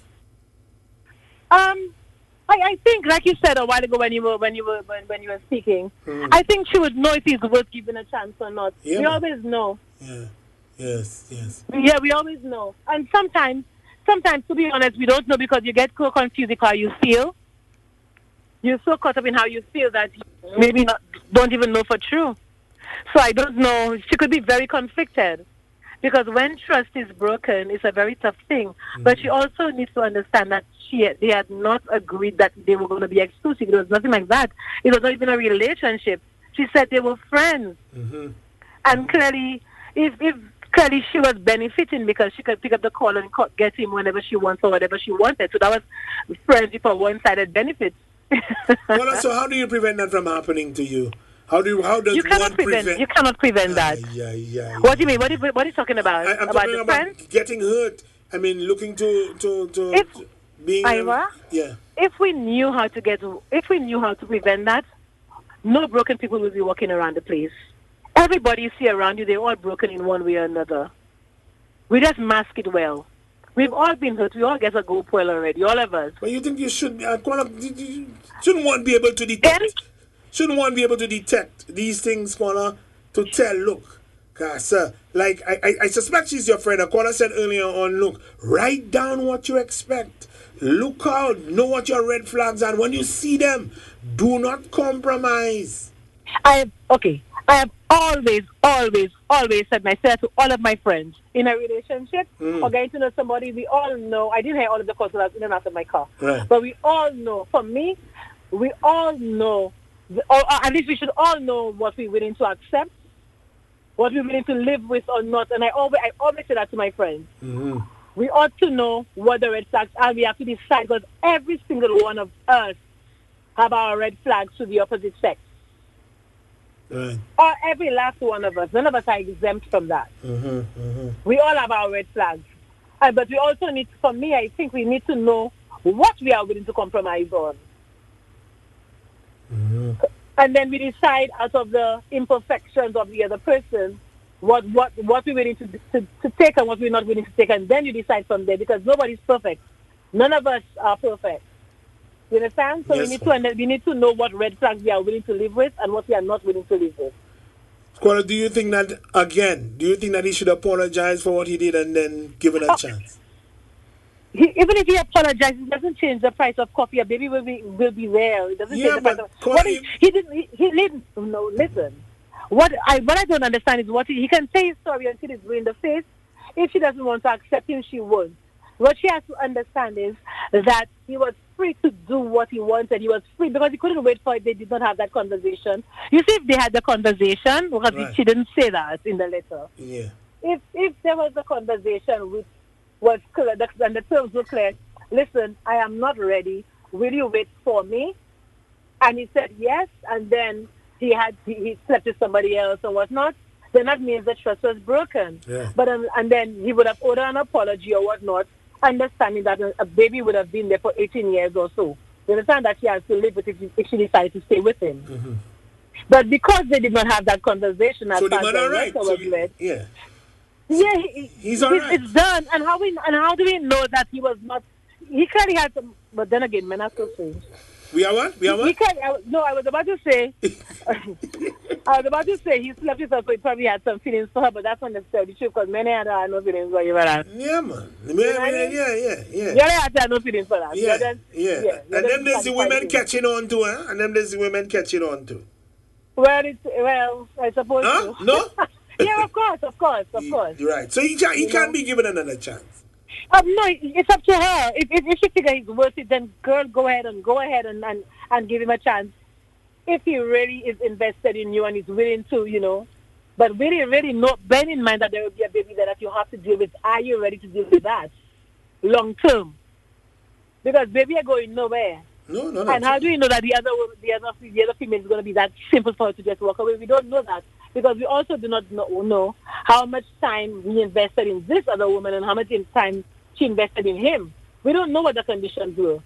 Um, I, I think, like you said a while ago when you were when you were when, when you were speaking, Mm. I think she would know if he's worth giving a chance or not. Yeah, we man. always know. Yeah. Yes, yes. Yeah, we always know. And sometimes, sometimes to be honest, we don't know because you get so confused with how you feel. You're so caught up in how you feel that you maybe not don't even know for true. So I don't know. She could be very conflicted. Because when trust is broken, it's a very tough thing. But she also needs to understand that she they had not agreed that they were going to be exclusive. It was nothing like that. It was not even a relationship. She said they were friends. Mm-hmm. And clearly, if, if clearly she was benefiting because she could pick up the call and co- get him whenever she wants or whatever she wanted. So that was friendship for one-sided benefits. Well, so how do you prevent that from happening to you? How do you, how does You cannot one prevent. prevent? You cannot prevent that. Yeah, yeah. What do you mean? What, do you, what are you talking about? I, I'm about talking the about friends? getting hurt. I mean, looking to to to, If- to being. Ira? yeah. If we knew how to get, if we knew how to prevent that, no broken people will be walking around the place. Everybody you see around you, they're all broken in one way or another. We just mask it well. We've all been hurt. We all get a go poil already, all of us. But you think you should be, uh, you shouldn't one be able to detect, shouldn't one be able to detect these things, Kwana, to tell, look, cause, uh, like, I, I, I suspect she's your friend. Kwana said earlier on, look, write down what you expect. Look out, know what your red flags are. And when you see them, do not compromise. I have, okay, I have always, always, always said myself to all of my friends, in a relationship mm. or getting to know somebody, we all know, I didn't hear all of the calls when I was in and out of my car, right. but we all know, for me, we all know, or at least we should all know what we're willing to accept, what we're willing to live with or not, and I always, I always say that to my friends. Mm-hmm. We ought to know what the red flags are. We have to decide, because every single one of us have our red flags to the opposite sex. Right. Or every last one of us. None of us are exempt from that. Mm-hmm, mm-hmm. We all have our red flags. Uh, but we also need, for me, I think we need to know what we are willing to compromise on. Mm-hmm. And then we decide out of the imperfections of the other person what what, what we're willing to, to, to take and what we're not willing to take. And then you decide from there, because nobody's perfect. None of us are perfect. You understand? So yes, we need to and we need to know what red flags we are willing to live with and what we are not willing to live with. Squatter, do you think that, again, do you think that he should apologize for what he did and then give it a oh, chance? He, even if he apologizes, it doesn't change the price of coffee. A baby will be will be there. It doesn't Yeah, change the price but of what he, he didn't. He, he didn't. No, listen. What I what I don't understand is what he, he can say he's sorry until he's blue in the face. If she doesn't want to accept him, she won't. What she has to understand is that he was free to do what he wanted. He was free because he couldn't wait for it. They did not have that conversation. You see, if they had the conversation, because Right. she didn't say that in the letter. Yeah. If if there was a conversation which was clear, the- and the terms were clear, listen, I am not ready. Will you wait for me? And he said yes, and then he had he, he slept with somebody else or whatnot. Then that means the trust was broken. Yeah. But um, and then he would have ordered an apology or whatnot, understanding that a, a baby would have been there for eighteen years or so. You understand that she has to live with it if she decided to stay with him. Mm-hmm. But because they did not have that conversation, as So the far as man the all right. letter So was he- read, yeah. yeah, he, He's all right. It's done. And how we and how do we know that he was not? He clearly had some. But then again, men are so strange. We are what? We are He what? clearly, I, no, I was about to say. I was about to say he slept with her, so he probably had some feelings for her, but that's not necessarily true because many had had no feelings for you for that. Yeah, man. Yeah, You know what I yeah, mean? yeah, yeah, yeah. You had had no feelings for that. Yeah, You're just- yeah. yeah, you're And just them there's the women satisfied. catching on to her, and them there's the women catching on to. Well, it's well, I suppose. Huh? so. No? Yeah, of course, of course, of course. You're right. So he can't, he You can't know? be given another chance. Um, no, it's up to her. If, if, if she figures he's worth it, then girl, go ahead and go ahead and, and, and give him a chance. If he really is invested in you and is willing to, you know, but really, really know, bear in mind that there will be a baby there that you have to deal with. Are you ready to deal with that long term? Because baby are going nowhere. No, no, no. And how do we know that the other woman, the other the other female is going to be that simple for her to just walk away? We don't know that because we also do not know, know how much time he invested in this other woman and how much in time she invested in him. We don't know what the conditions were.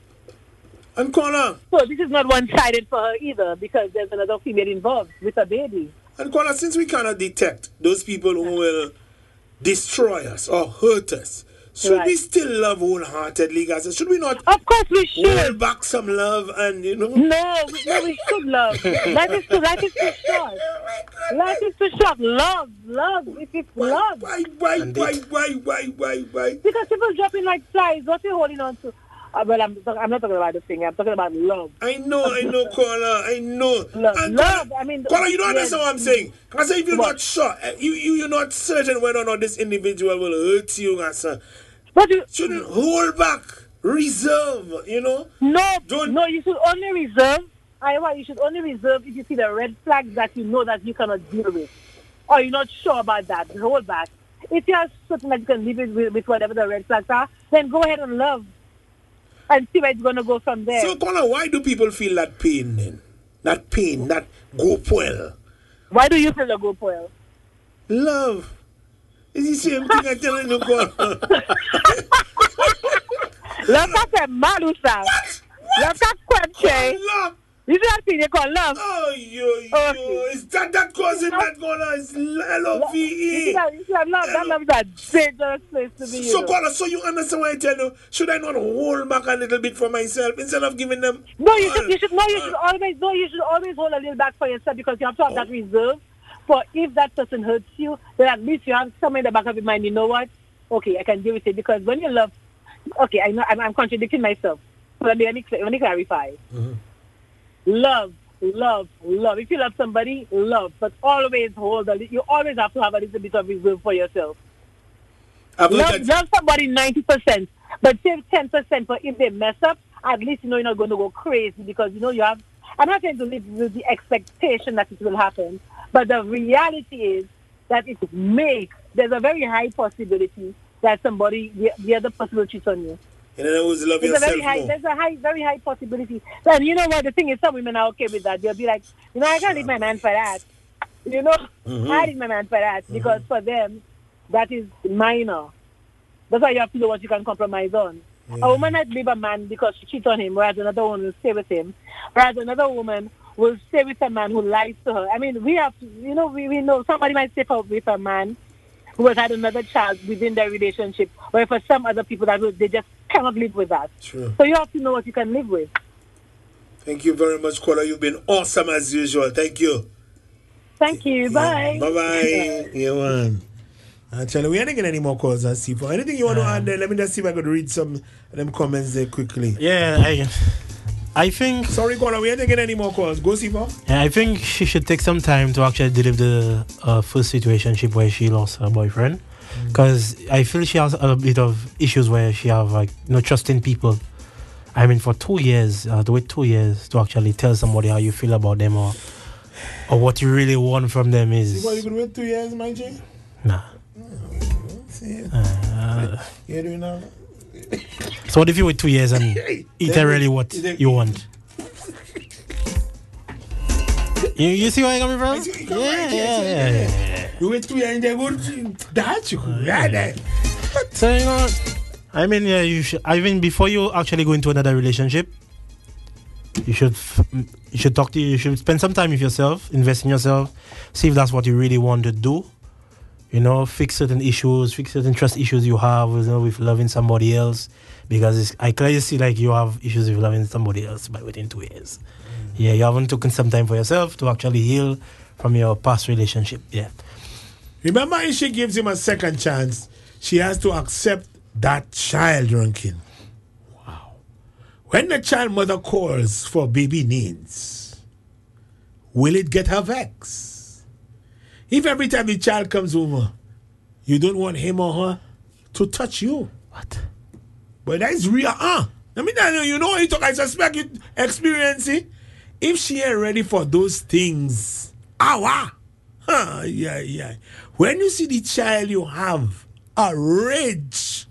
And Kwana. So this is not one-sided for her either because there's another female involved with a baby. And Kwana, since we cannot detect those people who will destroy us or hurt us, should Right. we still love wholeheartedly, guys? Should we not? Of course we should. Hold back some love and, you know? No, we, no, we should love. Life is too, life is too short. Life is too short. Love, love. If it's love. Why, why, why, why, why, why, why? Because people dropping like flies. What are you holding on to? Uh, well, I'm, I'm not talking about the thing. I'm talking about love. I know, I know, Kwana, I know. Love, And love. Kwana, I mean, Kwana, you don't yes. understand what I'm saying. Because if you're What? not sure, eh, you, you, you're not certain whether or not this individual will hurt you, guys. But you shouldn't hold back, reserve, you know? No, Don't- no, you should only reserve. I want you should only reserve if you see the red flags that you know that you cannot deal with, or you're not sure about that. Hold back. If you are certain that you can live with, with, with whatever the red flags are, then go ahead and love, and see where it's going to go from there. So, Kwana, why do people feel that pain then? That pain, that go well? Why do you feel the go well? Love. It's the same thing I'm telling you, Kwana. Love that Malusa. Love that Quenche. Love. You see that thing they call love? Oh, yo, yo. Okay. Is that that causing that going on? It's L O V E. You see that, you see that love? That love is a dangerous place to be. So, caller, so you understand what I tell you? Should I not hold back a little bit for myself instead of giving them? No, you should. You should. No, you should always. No, you should always hold a little back for yourself because you have to have oh. that reserve. For if that person hurts you, then at least you have something in the back of your mind. You know what? Okay, I can deal with it because when you love, okay, I know I'm, I'm contradicting myself. So let me let me, let me clarify. Mm-hmm. Love, love, love. If you love somebody, love, but always hold a little. You always have to have a little bit of reserve for yourself. Love, love somebody ninety percent, but save ten percent for if they mess up. At least you know you're not going to go crazy because you know you have. I'm not going to live with the expectation that it will happen, but the reality is that it may. There's a very high possibility that somebody, the, the other person, will cheat on you. And then always love there's yourself a very high, more. There's a high, very high possibility. And you know what? The thing is, some women are okay with that. They'll be like, you know, I can't leave my man for that. You know, mm-hmm. I leave my man for that mm-hmm. because for them, that is minor. That's why you have to know what you can compromise on. Yeah. A woman might leave a man because she cheats on him, whereas another woman will stay with him. Whereas another woman will stay with a man who lies to her. I mean, we have to, you know, we, we know somebody might stay with a man who has had another child within their relationship, or for some other people that will, they just cannot live with that. True. So you have to know what you can live with. Thank you very much, caller. You've been awesome as usual. Thank you. Thank you. Bye. Yeah. Bye-bye. Yeah, man. Actually, we ain't getting any more calls on C four. Anything you want um, to add there? Let me just see if I could read some of them comments there quickly. Yeah, I... I think... Sorry, caller, we ain't getting any more calls. Go, C four. Yeah, I think she should take some time to actually deal with the uh, first situationship where she lost her boyfriend. Because mm. I feel she has a bit of issues where she have, like, no trust in people. I mean, for two years, uh, to wait two years to actually tell somebody how you feel about them or or what you really want from them is... See what, you could wait two years, my G? Nah. Oh, see uh, You're doing now? So what if you wait two years and eat really what you want? You, you see where I'm coming from? Yeah, yeah, yeah, yeah, yeah. You wait two years and they would that you yeah. So you know, I mean, yeah, you should. I mean, before you actually go into another relationship, you should you should talk to you. You should spend some time with yourself, invest in yourself, see if that's what you really want to do. You know, fix certain issues, fix certain trust issues you have, you know, with loving somebody else. Because it's, I clearly see like you have issues with loving somebody else by within two years. Mm. Yeah, you haven't taken some time for yourself to actually heal from your past relationship. Yeah. Remember, if she gives him a second chance, she has to accept that child ranking. Wow. When the child mother calls for baby needs, will it get her vexed? If every time the child comes over, you don't want him or her to touch you. What? But that is real, huh? I mean, I know, you know, you talk, I suspect you experience it. If she ain't ready for those things, ah, huh, yeah, yeah. When you see the child you have, a rage.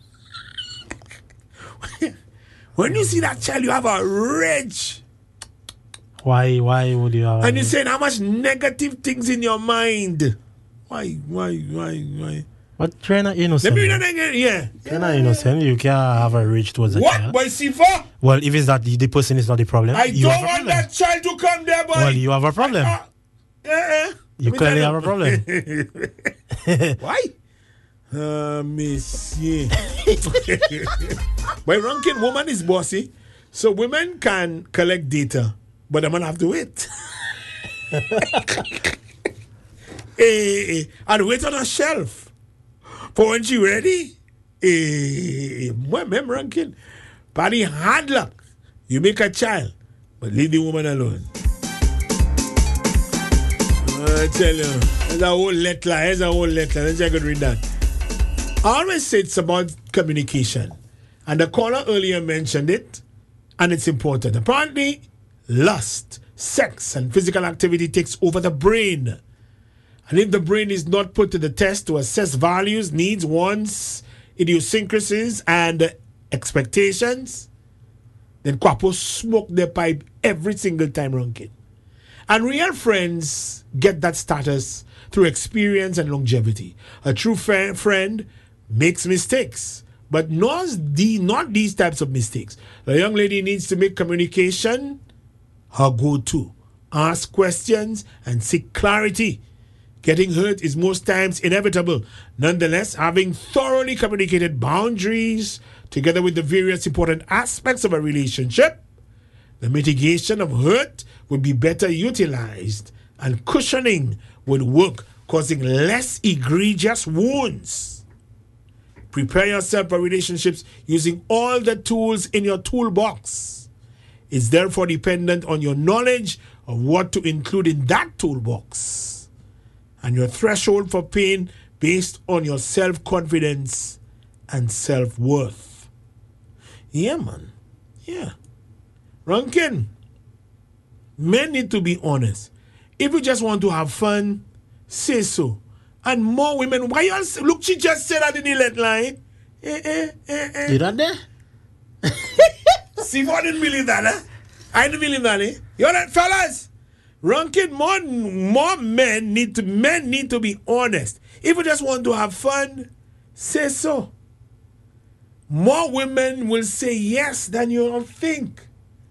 When you see that child you have a rage. Why, why would you have... And you're saying how much negative things in your mind. Why, why, why, why? But you're not innocent. Let me not again, yeah. You're not innocent. You can't have a rage towards a what? child. What, boy, Sifa? Well, if it's that the, the person is not the problem, I you don't have a want problem. that child to come there, boy. Well, you have a problem. Uh, uh, uh, you clearly have a problem. Why? Uh, monsieur. By ranking, woman is bossy. So women can collect data. But I'm going to have to wait. hey, and wait on a shelf. For when she ready. Hey, remember, ranking. Paddy hard luck. You make a child, but leave the woman alone. I tell you, there's a whole letter. There's a whole letter. Let's see if I could read that. I always say it's about communication. And the caller earlier mentioned it. And it's important. Apparently, lust, sex, and physical activity takes over the brain. And if the brain is not put to the test to assess values, needs, wants, idiosyncrasies, and expectations, then Kwapo smoke their pipe every single time ranking. And real friends get that status through experience and longevity. A true friend, friend makes mistakes, but not, the, not these types of mistakes. The young lady needs to make communication her go-to. Ask questions and seek clarity. Getting hurt is most times inevitable. Nonetheless, having thoroughly communicated boundaries together with the various important aspects of a relationship, the mitigation of hurt would be better utilized and cushioning would work, causing less egregious wounds. Prepare yourself for relationships using all the tools in your toolbox. It's therefore dependent on your knowledge of what to include in that toolbox and your threshold for pain based on your self-confidence and self-worth. Yeah, man. Yeah. Rankin, men need to be honest. If you just want to have fun, say so. And more women, why you all, look, she just said that in the let line. Eh, eh, eh, eh. You that there? See, I didn't believe that, eh? I didn't believe that, eh? You know, fellas, Rankin, more, more men need to men need to be honest. If you just want to have fun, say so. More women will say yes than you all think.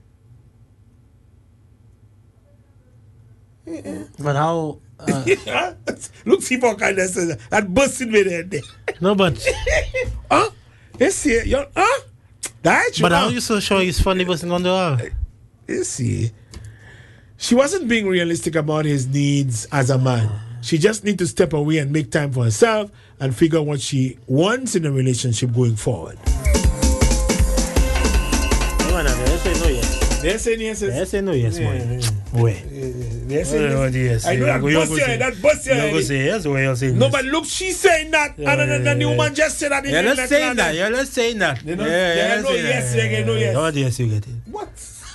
But how? Uh, Look, see for kind of that. That busted me there. No, but huh? You see, you huh? That but how you so sure he's funny busting on the wall? You see, she wasn't being realistic about his needs as a man. She just need to step away and make time for herself and figure what she wants in a relationship going forward. They're saying yes. They're saying no yes, man. Wait. They're saying yes. I know that bus here, that bus here. You're going to say yes or you're saying no, yes? but look, she's saying that. Yeah, and yeah, the, the yeah, woman just said that. In You're the not saying that. You're not saying that. They don't, yeah, they yeah, no yes, they get no yes. What yes you get it? What?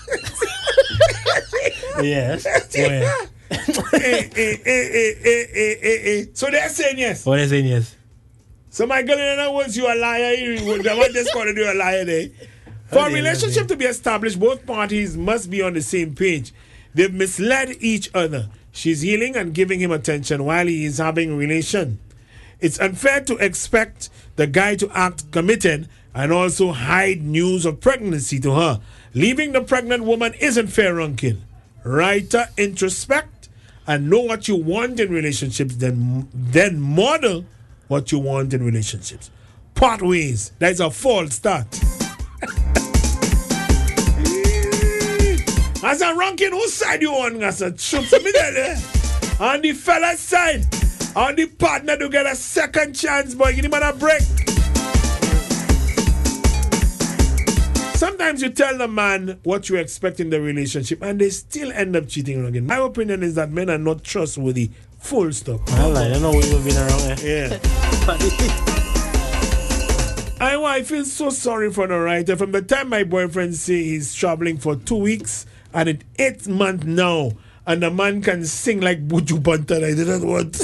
Yes. hey, hey, hey, hey, hey, hey, hey, hey. So they're saying yes. What are they saying yes? So my girl, in other words, you a liar. You what this going to do a liar there? For a relationship to be established, both parties must be on the same page. They've misled each other. She's healing and giving him attention while he is having a relation. It's unfair to expect the guy to act committed and also hide news of pregnancy to her. Leaving the pregnant woman isn't fair, Rankin. Writer, introspect and know what you want in relationships, then, then model what you want in relationships. Part ways. That's a false start. As a Rankin, whose side you on? As a shoot me there. On the fella's side. On the partner to get a second chance, boy. Give him a break. Sometimes you tell the man what you expect in the relationship and they still end up cheating again. My opinion is that men are not trustworthy. Full stop. Well, I don't know what you've been around here. Yeah. I, I feel so sorry for the writer. From the time my boyfriend say he's traveling for two weeks and it's eight months now, and the man can sing like Buju Banton. I didn't want.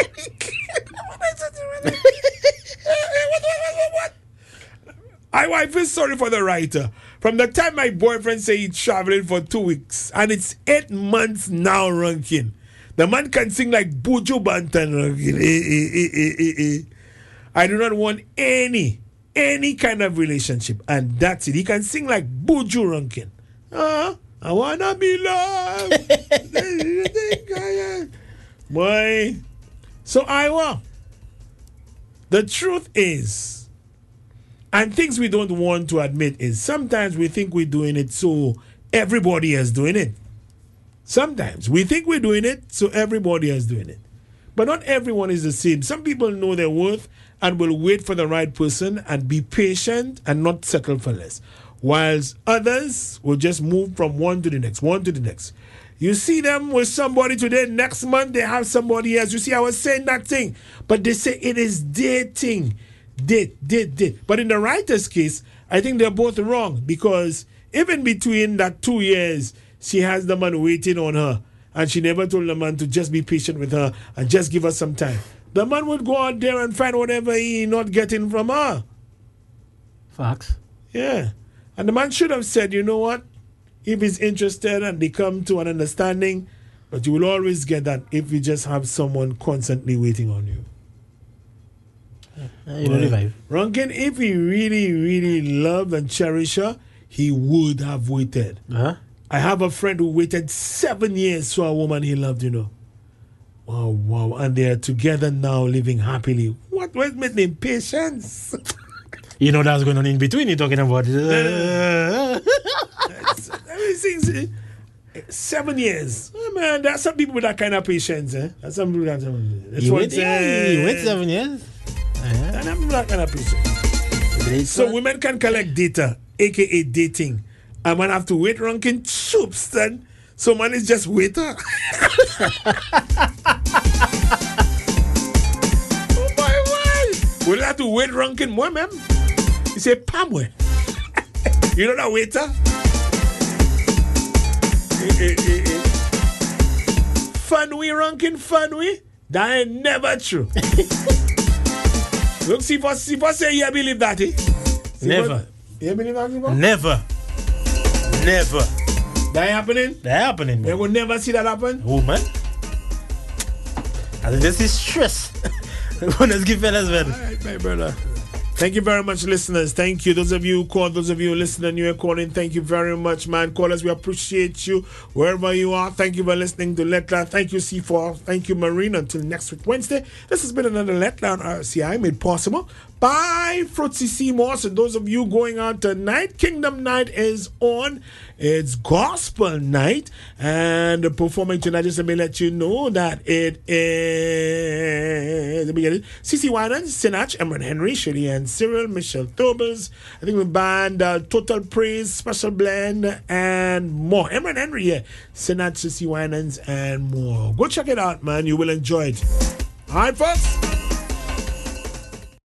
I, I feel sorry for the writer. From the time my boyfriend say he's traveling for two weeks and it's eight months now, Rankin. The man can sing like Buju Banton, Rankin. Eh, eh, eh, eh, eh, eh. I do not want any, any kind of relationship. And that's it. He can sing like Buju, Rankin. Uh, I wanna be loved. Boy. So Iowa. The truth is, and things we don't want to admit is sometimes we think we're doing it so everybody is doing it. Sometimes we think we're doing it so everybody is doing it. But not everyone is the same. Some people know their worth and will wait for the right person and be patient and not settle for less. Whilst others will just move from one to the next, one to the next. You see them with somebody today, next month they have somebody else. You see, I was saying that thing. But they say it is dating. Date, date, date. But in the writer's case, I think they're both wrong. Because even between that two years, she has the man waiting on her. And she never told the man to just be patient with her and just give her some time. The man would go out there and find whatever he not getting from her. Facts. Yeah. And the man should have said, you know what? If he's interested and they come to an understanding, but you will always get that if you just have someone constantly waiting on you. Uh, you know the vibe. Rankin, if he really, really loved and cherished her, he would have waited. Uh-huh. I have a friend who waited seven years for a woman he loved, you know. Wow, wow. And they're together now, living happily. What was my name? Patience. You know that's going on in between. You're talking about. Uh, Everything's seven years. Oh, man, there's some people with that kind of patience. Eh? There's some people that. That's you what wait, yeah, you wait seven years. Uh-huh. And I'm that kind of patience. So women can collect data, aka dating. And man have to wait ranking soups then. So man is just waiter. Oh my word. We'll have to wait ranking more, ma'am. You say Pamwe. You know that waiter? eh, eh, eh, eh. Fun we ranking fun we? That ain't never true. Look, see if I see if I say you believe that, eh? See Never. What, you believe that, Sifa? Never. Never. That ain't happening? That happening. They will never see that happen? Oh, man. I think this is stress. Let's give fellas, man. All right, my brother. Thank you very much, listeners. Thank you. Those of you who called, those of you who listen and you are calling, thank you very much, man. Callers, we appreciate you wherever you are. Thank you for listening to Letla. Thank you, C four. Thank you, Marine. Until next week, Wednesday. This has been another Letla on R C I made possible by Fruitsy Seymour. And those of you going out tonight, Kingdom Night is on. It's Gospel Night. And performing tonight, just let me let you know that it is, let me get it, Cece Winans, Sinach, Emran Henry, Shirley Ann Cyril, Michelle Thobels, I think the band uh, Total Praise, Special Blend, and more. Emran Henry, yeah. Sinach, Cece Winans, and more. Go check it out, man. You will enjoy it. All right, folks.